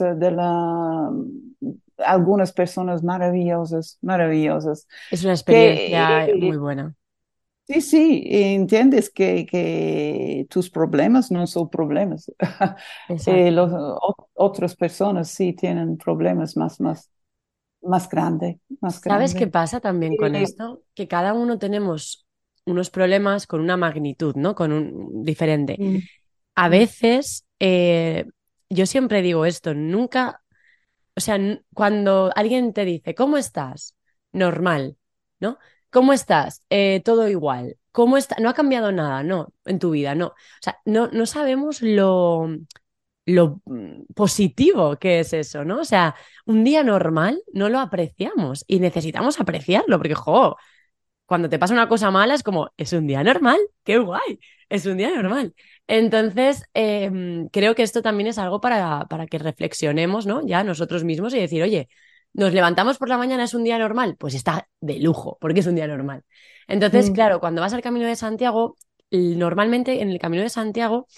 algunas personas maravillosas, maravillosas, Es una que experiencia muy buena. sí, sí, entiendes que tus problemas no son problemas. Exacto. Otras personas sí tienen problemas más grandes, más ¿Sabes qué grandes. pasa también con esto? Que cada uno tenemos unos problemas con una magnitud, ¿no? Con un diferente. Mm, A mm, veces, yo siempre digo esto, nunca, o sea, cuando alguien te dice, ¿cómo estás? Normal, ¿no? ¿Cómo estás? Todo igual. ¿Cómo está? No ha cambiado nada, no, en tu vida, no. O sea, no sabemos lo positivo que es eso, ¿no? O sea, un día normal no lo apreciamos y necesitamos apreciarlo, porque, jo, cuando te pasa una cosa mala es como, es un día normal, qué guay, es un día normal. Entonces, creo que esto también es algo para que reflexionemos, ¿no? Ya nosotros mismos y decir, oye, nos levantamos por la mañana, es un día normal, pues está de lujo, porque es un día normal. Entonces, mm. claro, cuando vas al Camino de Santiago, normalmente en el Camino de Santiago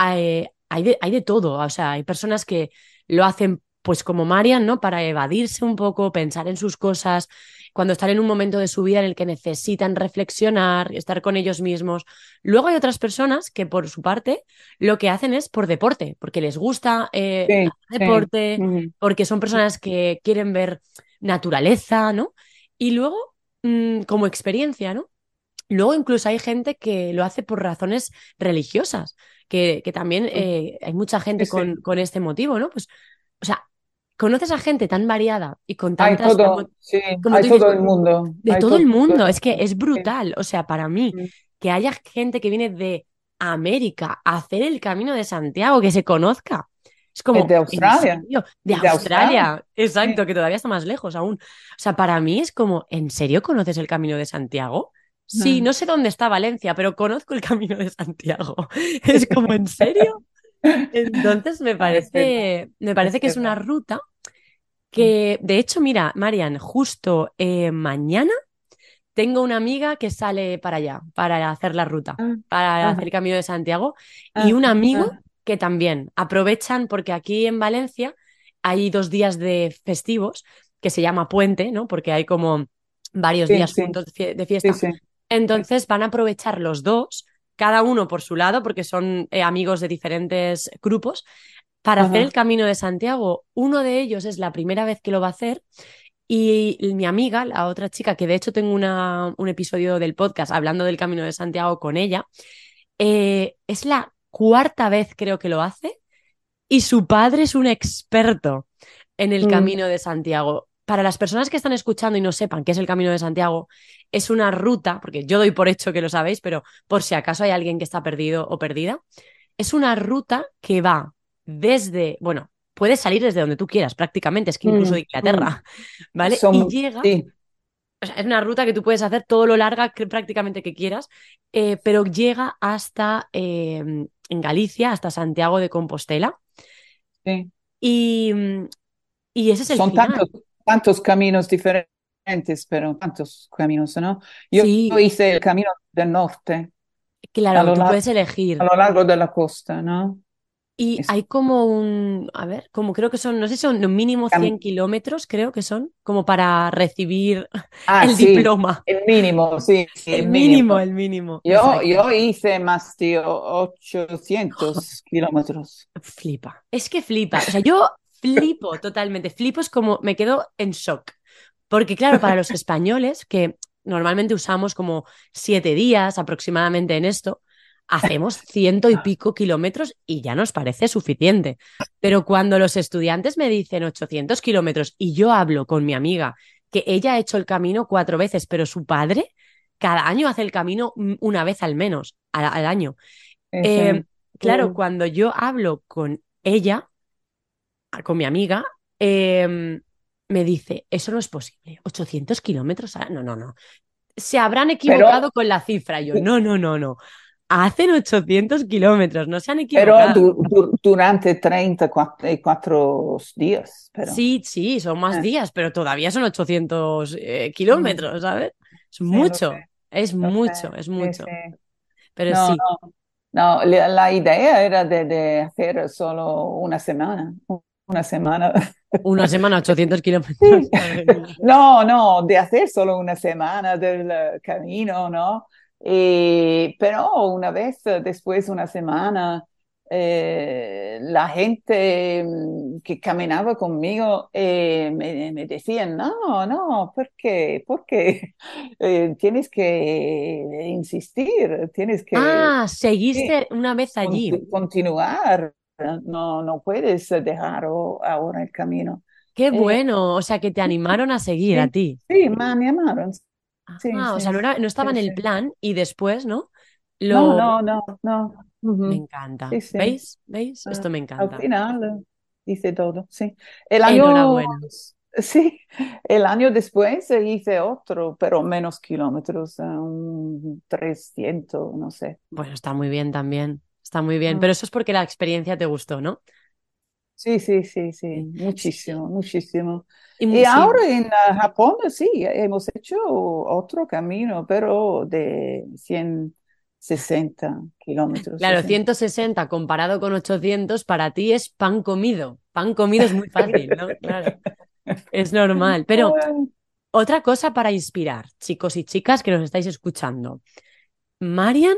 hay de todo, o sea, hay personas que lo hacen pues como Marian, ¿no? Para evadirse un poco, pensar en sus cosas, cuando están en un momento de su vida en el que necesitan reflexionar, estar con ellos mismos. Luego hay otras personas que por su parte lo que hacen es por deporte, porque les gusta Sí, hacer sí. deporte, Ujú. porque son personas que quieren ver naturaleza, ¿no? Y luego, como experiencia, ¿no? Luego incluso hay gente que lo hace por razones religiosas, que también hay mucha Sí, gente sí. con este motivo, ¿no? Pues, o sea, conoces a gente tan variada y con Hay tantas, todo, sí, como hay tú dices, todo el mundo, de hay todo el todo mundo. el Es que mundo. es Sí. brutal. O sea, para mí, Mm. que haya gente que viene de América a hacer el Camino de Santiago, que se conozca. Es Es como, de ¿en Australia, serio? De es de Australia. Australia. Exacto, Sí. que todavía está más lejos aún. O sea, para mí es como, ¿en serio conoces el Camino de Santiago? Sí, Ah, no sé dónde está Valencia, pero conozco el Camino de Santiago. Es como, ¿en serio? Entonces ah, me es parece que es una verdad. ruta que, de hecho, mira, Marian, justo mañana tengo una amiga que sale para allá, para hacer la ruta, Ah, para hacer ajá, el Camino de Santiago, y ah, un amigo ah, que también aprovechan, porque aquí en Valencia hay 2 días de festivos que se llama puente, ¿no? Porque hay como varios sí, días sí, juntos de sí, fiesta. sí. Entonces van a aprovechar los dos, cada uno por su lado, porque son amigos de diferentes grupos, para hacer el Ajá, Camino de Santiago. Uno de ellos es la primera vez que lo va a hacer y mi amiga, la otra chica, que de hecho tengo un episodio del podcast hablando del Camino de Santiago con ella, es la cuarta vez creo que lo hace y su padre es un experto en el mm, Camino de Santiago. Para las personas que están escuchando y no sepan qué es el Camino de Santiago, es una ruta, porque yo doy por hecho que lo sabéis, pero por si acaso hay alguien que está perdido o perdida, es una ruta que va desde, bueno, puedes salir desde donde tú quieras, prácticamente, es que incluso de mm. Inglaterra, ¿vale? Y Son, llega, sí, o sea, es una ruta que tú puedes hacer todo lo larga que prácticamente que quieras, pero llega hasta en Galicia, hasta Santiago de Compostela, sí. y, y ese es el Son final. tantos caminos diferentes, pero tantos caminos, ¿no? Yo Sí, hice el camino del norte a claro, lo tú largo, puedes elegir. a lo largo de la costa, ¿no? Y Es hay como a ver, como creo que son, no sé si son mínimo cam- 100 kilómetros, creo que son, como para recibir Ah, el sí, diploma. el mínimo, sí, el El mínimo. mínimo, Yo, exacto. yo hice más de 800 kilómetros. Flipa. Es que flipa. O sea, yo flipo totalmente. Flipo es como me quedo en shock. Porque, claro, para los españoles, que normalmente usamos como 7 días aproximadamente en esto, hacemos ciento y pico kilómetros y ya nos parece suficiente. Pero cuando los estudiantes me dicen 800 kilómetros y yo hablo con mi amiga, que ella ha hecho el camino 4 veces, pero su padre cada año hace el camino una vez al menos, al año. Sí, Eh, claro, Mm. cuando yo hablo con ella, con mi amiga, me dice, eso no es posible. 800 kilómetros. No, no, no. Se habrán Pero, equivocado con la cifra. Yo, no, no, no, no. Hacen 800 kilómetros, no se han pero equivocado. durante 34 días, pero. Sí, sí, son más eh, días, pero todavía son 800 mm, kilómetros, ¿sabes? Es sí, lo sé. mucho. Es Ok, mucho, es sí, mucho. sí. Pero No, sí, no, no, la idea era de hacer solo una semana, una semana. una semana, 800 kilómetros, Sí. madre mía. No, no, de hacer solo una semana del camino, ¿no? Pero una vez después de una semana, la gente que caminaba conmigo me decían, no, no, ¿por qué? Porque tienes que insistir, tienes que Ah, sí, seguiste una vez allí. continuar, no, no puedes dejar ahora el camino. Qué Eh, bueno, o sea que te animaron a seguir a Sí, ti. sí, me llamaron. Sí, Ah, o sea, sí, no estaba sí, en el sí. plan y después, ¿no? No, Lo... no, no, no. Me Ujú. encanta. Sí, sí. ¿Veis? ¿Veis? Ah, Esto me al encanta. final hice todo, sí. El año, Enhorabuena. sí, el año después hice otro, pero menos kilómetros, un 300, no sé. Bueno, está muy bien también. Está muy bien. Mm. Pero eso es porque la experiencia te gustó, ¿no? Sí, sí, sí, sí, Sí. Sí. muchísimo, muchísimo. Y Y sí, ahora en Japón, sí, hemos hecho otro camino, pero de 160 kilómetros, claro, 60. 160 comparado con 800 para ti es pan comido. Pan comido es muy fácil, ¿no? Claro, es normal. Pero otra cosa para inspirar, chicos y chicas que nos estáis escuchando. Marian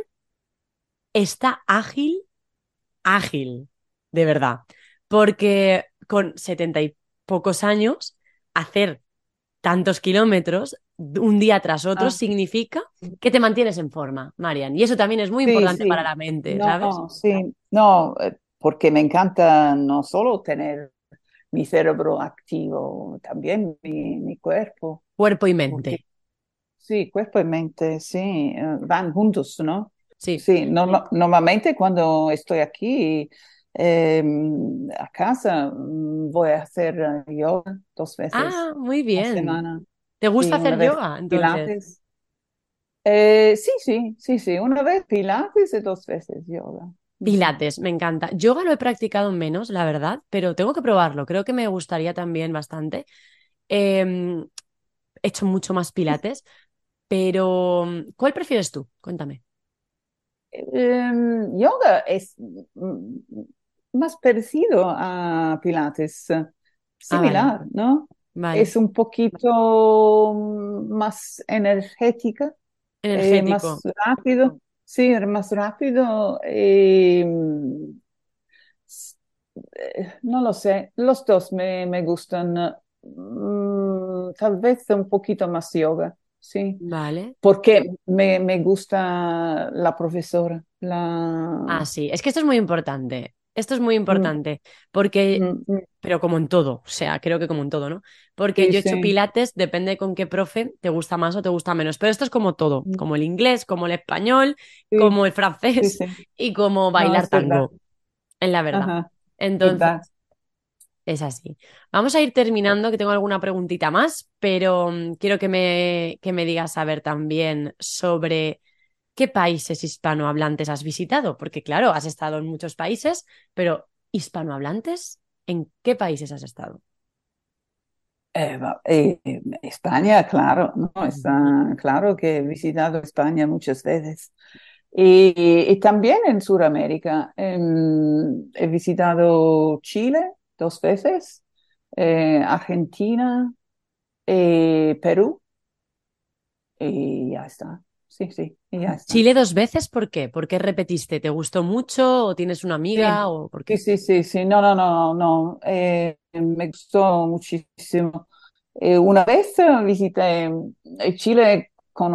está ágil, ágil, de verdad. Porque con 70 y pocos años, hacer tantos kilómetros un día tras otro Ah, significa que te mantienes en forma, Marian. Y eso también es muy sí, importante para sí. la mente, ¿sabes? No, sí, no, porque me encanta no solo tener mi cerebro activo, también mi cuerpo, Cuerpo y porque mente. sí, cuerpo y mente, sí, van juntos, ¿no? Sí. Sí, normalmente cuando estoy aquí eh, a casa voy a hacer yoga 2 veces Ah, muy a la bien. semana. ¿Te gusta Sí, una hacer vez yoga, entonces? pilates. Sí, sí, sí, sí, una vez pilates y 2 veces yoga. Ujú. Pilates, me encanta. Yoga lo he practicado menos, la verdad, pero tengo que probarlo. Creo que me gustaría también bastante. He hecho mucho más pilates, pero ¿cuál prefieres tú? Cuéntame. Yoga es más parecido a Pilates, Ah, vale, similar, ¿no? vale. Es un poquito más energética, más Energético. rápido, sí, más rápido. S- no lo sé, los dos me gustan. Tal vez un poquito más yoga, sí. Vale. Porque me gusta la profesora, Ah, sí, es que esto es muy importante. Esto es muy Mm, importante, porque, mm, mm. pero como en todo, o sea, creo que como en todo, ¿no? Porque Sí, yo he hecho sí, pilates, depende con qué profe te gusta más o te gusta menos, pero esto es como todo, Mm, como el inglés, como el español, sí, como el sí, francés sí. y como No, bailar es verdad. tango, en la verdad. Ajá, Entonces, verdad. es así. Vamos a ir terminando, que tengo alguna preguntita más, pero quiero que me digas a ver también sobre qué países hispanohablantes has visitado, porque claro, has estado en muchos países, pero hispanohablantes, ¿en qué países has estado? España, claro, ¿no? Ujú. Está claro que he visitado España muchas veces. Y también en Sudamérica. He visitado Chile 2 veces, Argentina, Perú, y ya está. Sí, sí, y ya está. Chile 2 veces, ¿por qué? ¿Por qué repetiste? ¿Te gustó mucho o tienes una amiga Sí, o por sí, qué? sí, sí, sí, no, no, no, no, me gustó muchísimo. Una vez visité Chile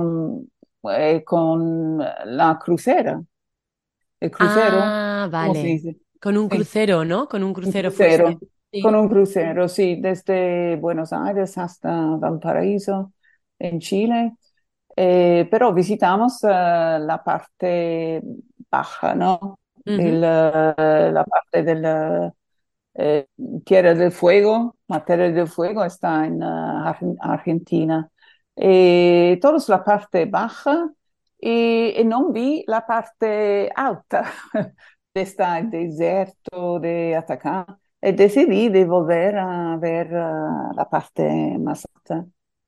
con la crucera, el crucero, Ah, ¿cómo se vale. dice? Con un Sí, crucero, ¿no? Con un un crucero fuiste. crucero, con Sí. un crucero, sí, desde Buenos Aires hasta Valparaíso, en Chile. Pero visitamos la parte baja, ¿no? Ujú. La parte del eh, Tierra del Fuego. La Tierra del Fuego está en Argentina. Toda la parte baja y non vi la parte alta de este desierto de Atacama. E decidí de volver a ver la parte más alta.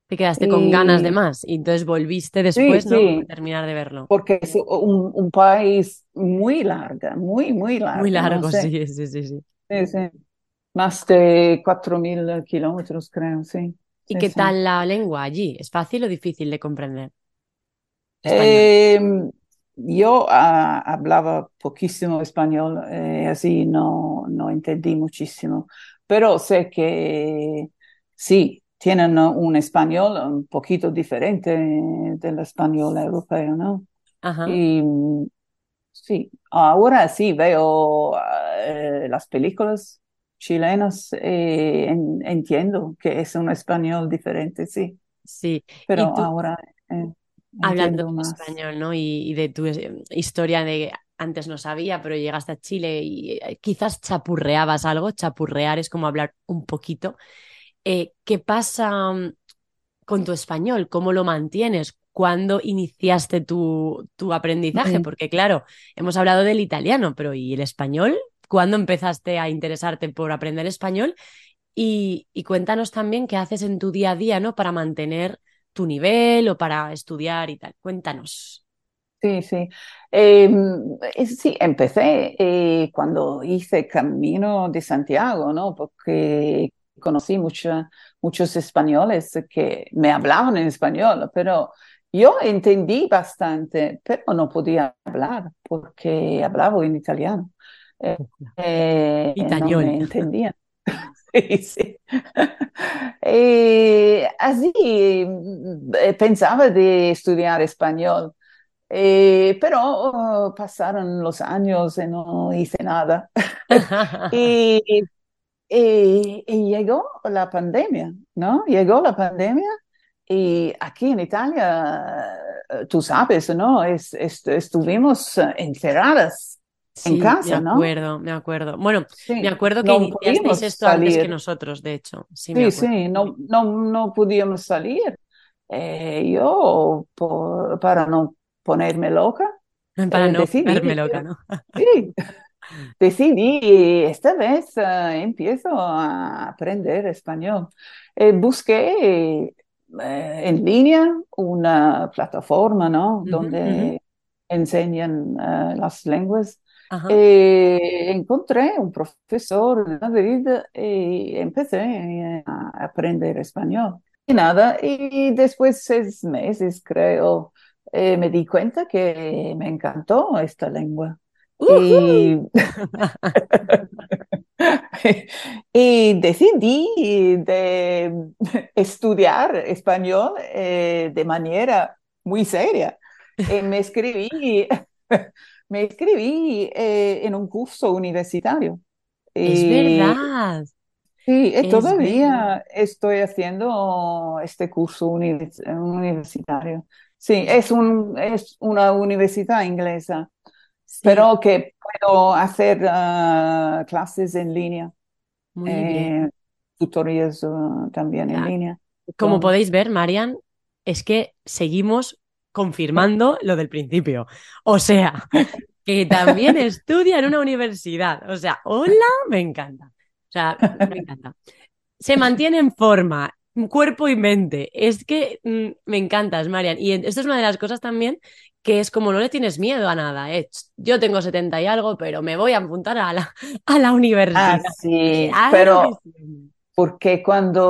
Te quedaste con ganas de Y más y entonces volviste sí, después, ¿no? A sí, terminar de verlo. porque es un país muy larga, muy Muy larga, no largo, sé. sí, sí, sí, sí. Sí, sí. Más de 4000 kilómetros, creo, sí. ¿Y Sí, qué sí. tal la lengua allí? ¿Es fácil o difícil de comprender? Español. Eh, yo hablaba poquísimo español, así no entendí muchísimo, pero sé que sí, tienen un español un poquito diferente del español europeo, ¿no? Ajá. Y sí, ahora sí veo las películas chilenas, entiendo que es un español diferente, sí, Sí. Y pero tú, ahora hablando entiendo de más. español, ¿no? Y de tu historia de antes no sabía, pero llegaste a Chile y quizás chapurreabas algo. Chapurrear es como hablar un poquito. ¿Qué pasa con tu español? ¿Cómo lo mantienes? ¿Cuándo iniciaste tu aprendizaje? Mm. Porque claro, hemos hablado del italiano, pero ¿y el español? ¿Cuándo empezaste a interesarte por aprender español? Y cuéntanos también qué haces en tu día a día, ¿no? Para mantener tu nivel o para estudiar y tal. Cuéntanos. Sí, sí. Sí, empecé cuando hice Camino de Santiago, ¿no? Porque conocí muchos españoles que me hablaban en español, pero yo entendí bastante, pero no podía hablar porque hablaba en italiano. No Itañol. me entendían. Sí, sí. Así pensaba de estudiar español. Pero pasaron los años y no hice nada. Y, y llegó la pandemia, ¿no? Llegó la pandemia y aquí en Italia, tú sabes, ¿no? Estuvimos encerradas en Sí, me casa, ¿no? acuerdo, me acuerdo. Bueno, me Sí, acuerdo que no iniciasteis podíamos esto antes que salir. nosotros, de hecho. Sí, me Sí, acuerdo. sí, no podíamos salir. Yo, para no ponerme loca, Para no decidí, verme loca, ¿no? sí, decidí, esta vez empiezo a aprender español. Busqué en línea una plataforma, ¿no? Ujú, ujú. Donde enseñan las lenguas. Ajá. Encontré un profesor en Madrid y empecé a aprender español. Y nada, y después 6 meses, creo, me di cuenta que me encantó esta lengua. ¡Ujú! Y, y decidí de estudiar español de manera muy seria. Me escribí, me inscribí en un curso universitario. Es Y verdad, sí, es verdad. todavía estoy haciendo este curso universitario. Sí, Es- es una universidad inglesa, Sí, pero que puedo hacer clases en línea, muy bien. eh, tutorías también en Ya, línea. como Todo. podéis ver, Marian, es que seguimos confirmando lo del principio. O sea, que también estudia en una universidad. O sea, hola, me encanta. O sea, me encanta. Se mantiene en forma, cuerpo y mente. Es que me encantas, Marian. Y esto es una de las cosas también que es como no le tienes miedo a nada. Yo tengo 70 y algo, pero me voy a apuntar a a la Ah, universidad. sí, Haz lo que pero sea. porque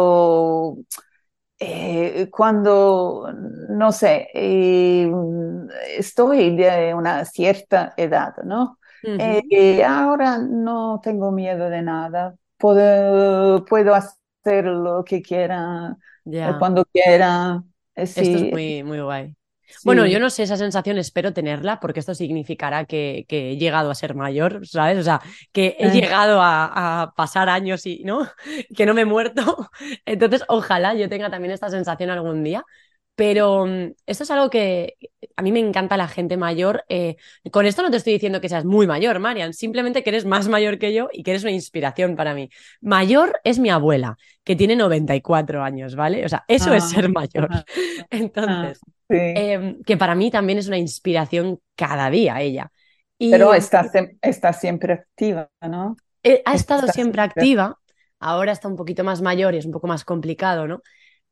cuando, no sé, estoy de una cierta edad, ¿no? Ujú, Ahora no tengo miedo de nada. Puedo hacer lo que quiera, ya. cuando quiera. Esto es Sí, muy, muy guay. Bueno, yo sí. no sé esa sensación, espero tenerla, porque esto significará que he llegado a ser mayor, ¿sabes? O sea, que he Eh, llegado a pasar años y, ¿no? Que no me he muerto. Entonces, ojalá yo tenga también esta sensación algún día. Pero esto es algo que a mí me encanta la gente mayor. Con esto no te estoy diciendo que seas muy mayor, Marian, simplemente que eres más mayor que yo y que eres una inspiración para mí. Mayor es mi abuela, que tiene 94 años, ¿vale? O sea, eso es ah, ser mayor. ajá, ah, Entonces, sí. que para mí también es una inspiración cada día ella. Y Pero está siempre activa, ¿no? ha estado Está siempre siempre. activa, ahora está un poquito más mayor y es un poco más complicado, ¿no?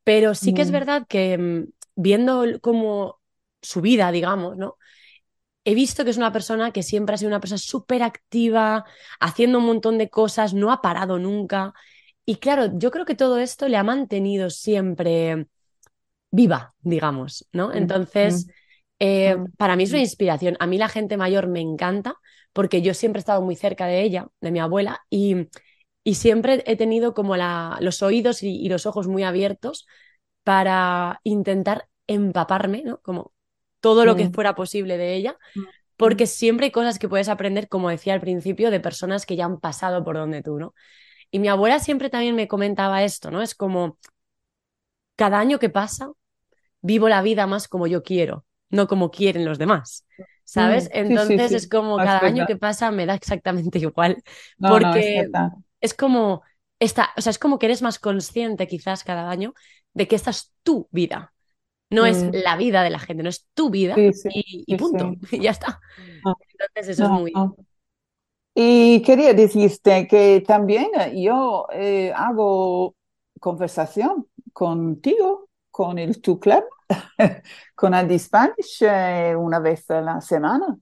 Pero sí que es mm, verdad que viendo como su vida, digamos, ¿no? He visto que es una persona que siempre ha sido una persona súper activa, haciendo un montón de cosas, no ha parado nunca. Y claro, yo creo que todo esto le ha mantenido siempre viva, digamos, ¿no? mm, Entonces, mm, mm, para mí es una mm, inspiración. A mí la gente mayor me encanta porque yo siempre he estado muy cerca de ella, de mi abuela, y siempre he tenido como los oídos y los ojos muy abiertos para intentar empaparme, ¿no? Como todo lo que mm, fuera posible de ella, mm, porque mm, siempre hay cosas que puedes aprender, como decía al principio, de personas que ya han pasado por donde tú, ¿no? Y mi abuela siempre también me comentaba esto, ¿no? Es como cada año que pasa, vivo la vida más como yo quiero, no como quieren los demás, ¿sabes? sí, sí, Entonces es sí, como no, es cada año verdad. que pasa me da exactamente igual, No, no, es porque verdad. es como o sea, es como que eres más consciente quizás cada año de que esta es tu vida, no es Mm, la vida de la gente, no es tu vida sí, sí, y sí, punto, sí. y ya está. No, Entonces eso es no, muy... no. Y quería decirte que también yo hago conversación contigo, con el Tu Club, con Andy Spanish una vez a la semana,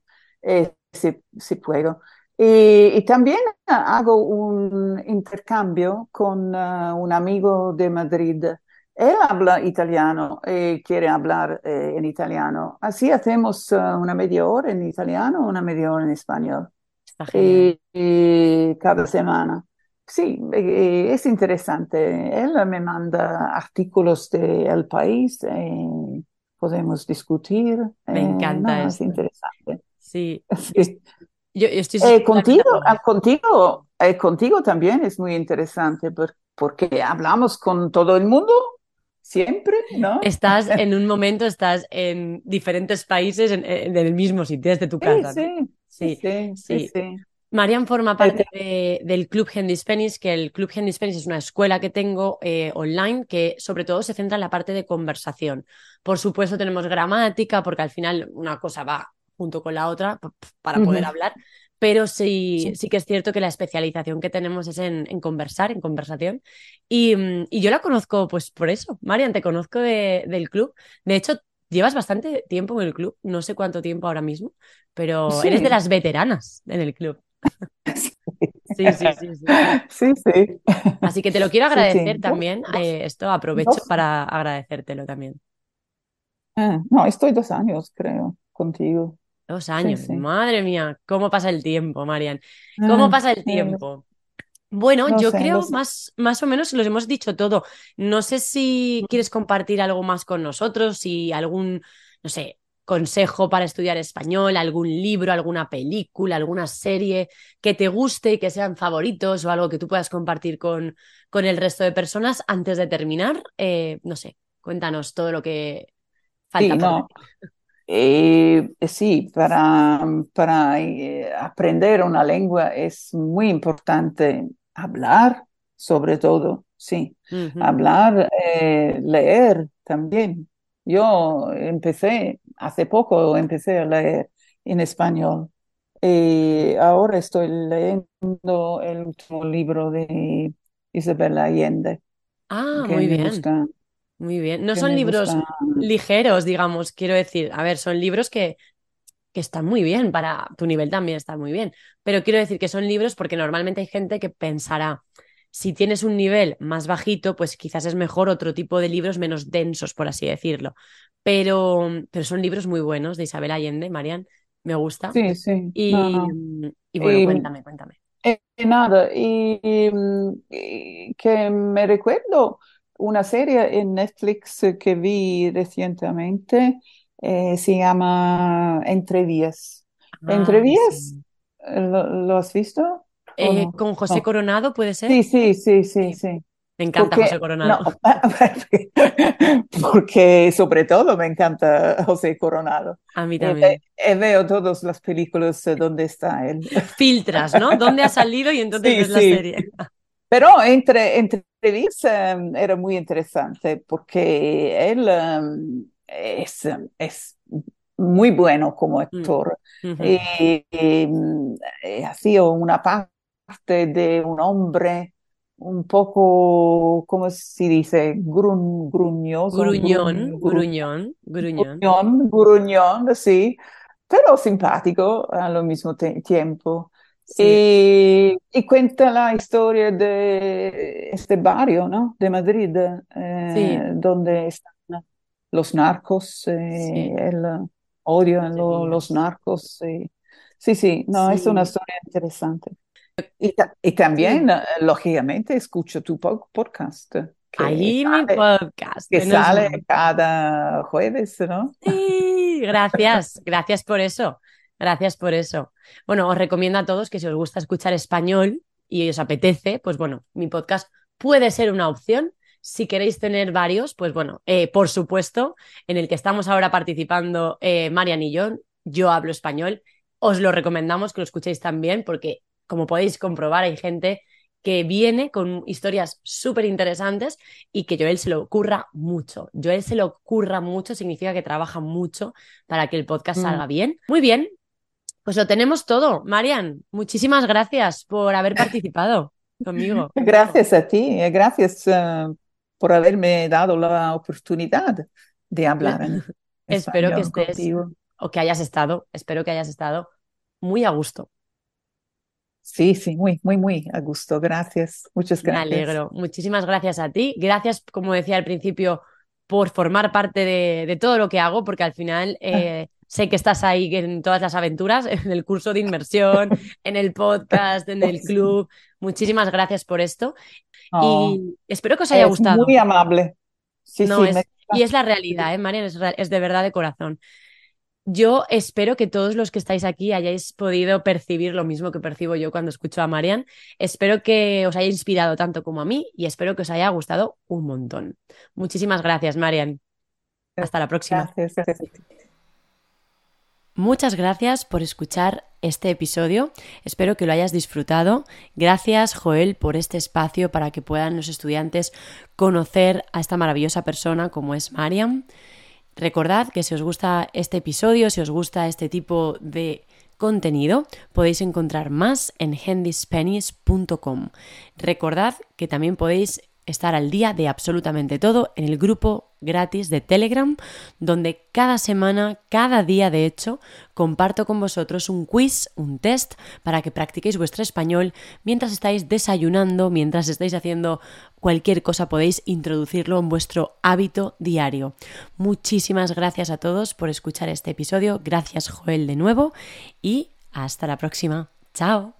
si puedo. Y también hago un intercambio con un amigo de Madrid. Él habla italiano y quiere hablar en italiano. Así hacemos una media hora en italiano, una media hora en español Está genial. cada semana. Sí, es interesante. Él me manda artículos de El País, podemos discutir. Me encanta No, es esto. interesante. Sí, Sí. yo estoy totalmente a favor. Contigo también es muy interesante porque hablamos con todo el mundo siempre, ¿no? Estás en un momento, estás en diferentes países en el mismo sitio, desde tu Sí, casa, ¿no? sí, sí, Sí, sí, sí, sí. sí. Marian forma Eh, parte del Club Handy Spanish, que el Club Handy Spanish es una escuela que tengo online que sobre todo se centra en la parte de conversación. Por supuesto tenemos gramática, porque al final una cosa va junto con la otra para poder ujú. hablar, pero sí, Sí. sí que es cierto que la especialización que tenemos es en conversar, en conversación. Y yo la conozco pues por eso. Marian, te conozco del club. De hecho, llevas bastante tiempo en el club, no sé cuánto tiempo ahora mismo, pero eres de Sí. las veteranas en el club. Sí, sí, sí, sí. Sí, sí. Así que te lo quiero Sí, sí. agradecer también. Esto aprovecho Dos, para agradecértelo también. no, estoy 2 años, creo, contigo. Dos Sí, años, sí. madre mía, ¿cómo pasa el tiempo, Marian? ¿Cómo pasa el Eh, tiempo? Bueno, lo yo sé, lo creo sé. más o menos los hemos dicho todo. No sé si quieres compartir algo más con nosotros, si algún, no sé, consejo para estudiar español, algún libro, alguna película, alguna serie que te guste y que sean favoritos o algo que tú puedas compartir con el resto de personas antes de terminar. No sé, cuéntanos todo lo que falta Sí, por no. decir. Sí, para aprender una lengua es muy importante hablar, sobre todo, sí. Ujú. Hablar, leer también. Hace poco empecé a leer en español. Y ahora estoy leyendo el último libro de Isabel Allende, Ah, que muy me bien. gusta, Muy bien. No que son me libros gusta. ligeros, digamos, quiero decir. A ver, son libros que están muy bien, para tu nivel también está muy bien. Pero quiero decir que son libros porque normalmente hay gente que pensará, si tienes un nivel más bajito, pues quizás es mejor otro tipo de libros menos densos, por así decirlo. Pero son libros muy buenos de Isabel Allende, Marian, me gusta. Sí, sí, no, Y, no. y bueno, Y, cuéntame, cuéntame. nada, y que me recuerdo una serie en Netflix que vi recientemente, se llama Entrevías. Ah, ¿Entrevías? sí. ¿Lo has visto o no? Con José No. Coronado, ¿puede ser? Sí, sí, sí, sí, Sí. sí. Me encanta José Porque, Coronado. no, porque sobre todo me encanta José Coronado. A mí también. Veo todas las películas donde está él. Filtras, ¿no? ¿Dónde ha salido? Y entonces Sí, ves la sí. serie. Pero entre Reeves era muy interesante porque él es muy bueno como Mm, actor. ujú. Y, hacía una parte de un hombre un poco, ¿cómo se dice? Gruñoso, Gruñón. gruñón, sí, pero simpático al mismo tiempo. Sí, Y cuenta la historia de este barrio, ¿no? De Madrid, sí, donde están los narcos, sí, el odio en madre mía. los narcos. Sí, sí, no, es una Sí, historia interesante. Y también, sí. lógicamente, escucho tu podcast, Ahí mi podcast, que menos sale mal. cada jueves, ¿no? Sí, gracias por eso, gracias por eso. Bueno, os recomiendo a todos que si os gusta escuchar español y os apetece, pues bueno, mi podcast puede ser una opción. Si queréis tener varios, pues bueno, por supuesto, en el que estamos ahora participando Marian y yo hablo español, os lo recomendamos que lo escuchéis también porque, como podéis comprobar, hay gente que viene con historias súper interesantes y que Joel se lo curra mucho. Joel se lo curra mucho significa que trabaja mucho para que el podcast Mm. salga bien. Muy bien, pues lo tenemos todo. Marian, muchísimas gracias por haber participado conmigo. Gracias a ti, gracias por haberme dado la oportunidad de hablar en Espero que español estés contigo. o que hayas estado, espero que hayas estado muy a gusto. Sí, sí, muy, muy, muy a gusto. Gracias, muchas Me gracias. alegro. Muchísimas gracias a ti. Gracias, como decía al principio, por formar parte de todo lo que hago, porque al final sé que estás ahí en todas las aventuras, en el curso de inmersión, en el podcast, en el club. Muchísimas gracias por esto Oh, y espero que os haya es gustado. muy amable. Sí, No sí, me es, y gusta. es la realidad, Marian, es de verdad de corazón. Yo espero que todos los que estáis aquí hayáis podido percibir lo mismo que percibo yo cuando escucho a Marian. Espero que os haya inspirado tanto como a mí y espero que os haya gustado un montón. Muchísimas gracias, Marian. Hasta la próxima. Gracias, gracias a ti. Muchas gracias por escuchar este episodio. Espero que lo hayas disfrutado. Gracias, Joel, por este espacio para que puedan los estudiantes conocer a esta maravillosa persona como es Marian. Recordad que si os gusta este episodio, si os gusta este tipo de contenido, podéis encontrar más en handyspanish.com. Recordad que también podéis estar al día de absolutamente todo en el grupo gratis de Telegram, donde cada semana, cada día de hecho, comparto con vosotros un quiz, un test, para que practiquéis vuestro español mientras estáis desayunando, mientras estáis haciendo cualquier cosa, podéis introducirlo en vuestro hábito diario. Muchísimas gracias a todos por escuchar este episodio, gracias Joel de nuevo y hasta la próxima. Chao.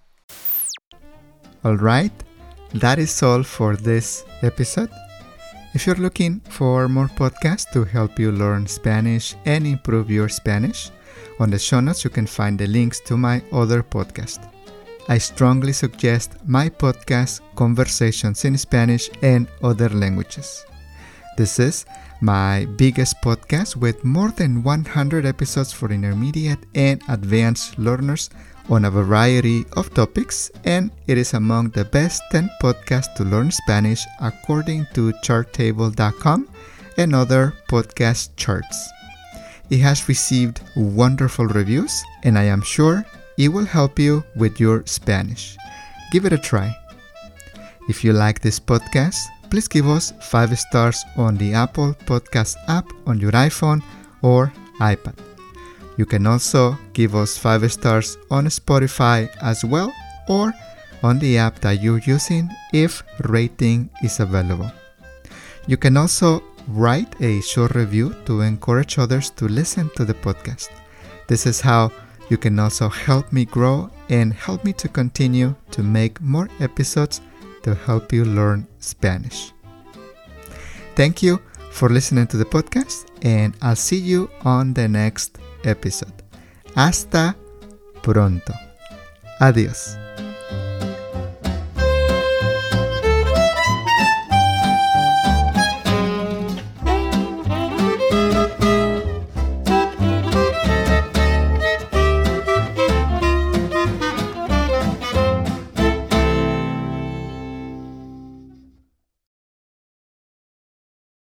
All right, that is all for this episode. If you're looking for more podcasts to help you learn Spanish and improve your Spanish, on the show notes you can find the links to my other podcast. I strongly suggest my podcast, Conversations in Spanish and Other Languages. This is my biggest podcast with more than 100 episodes for intermediate and advanced learners on a variety of topics, and it is among the best 10 podcasts to learn Spanish according to charttable.com and other podcast charts. It has received wonderful reviews, and I am sure it will help you with your Spanish. Give it a try. If you like this podcast, please give us 5 stars on the Apple Podcast app on your iPhone or iPad. You can also give us 5 stars on Spotify as well, or on the app that you're using if rating is available. You can also write a short review to encourage others to listen to the podcast. This is how you can also help me grow and help me to continue to make more episodes to help you learn Spanish. Thank you for listening to the podcast, and I'll see you on the next episode. Hasta pronto. Adiós.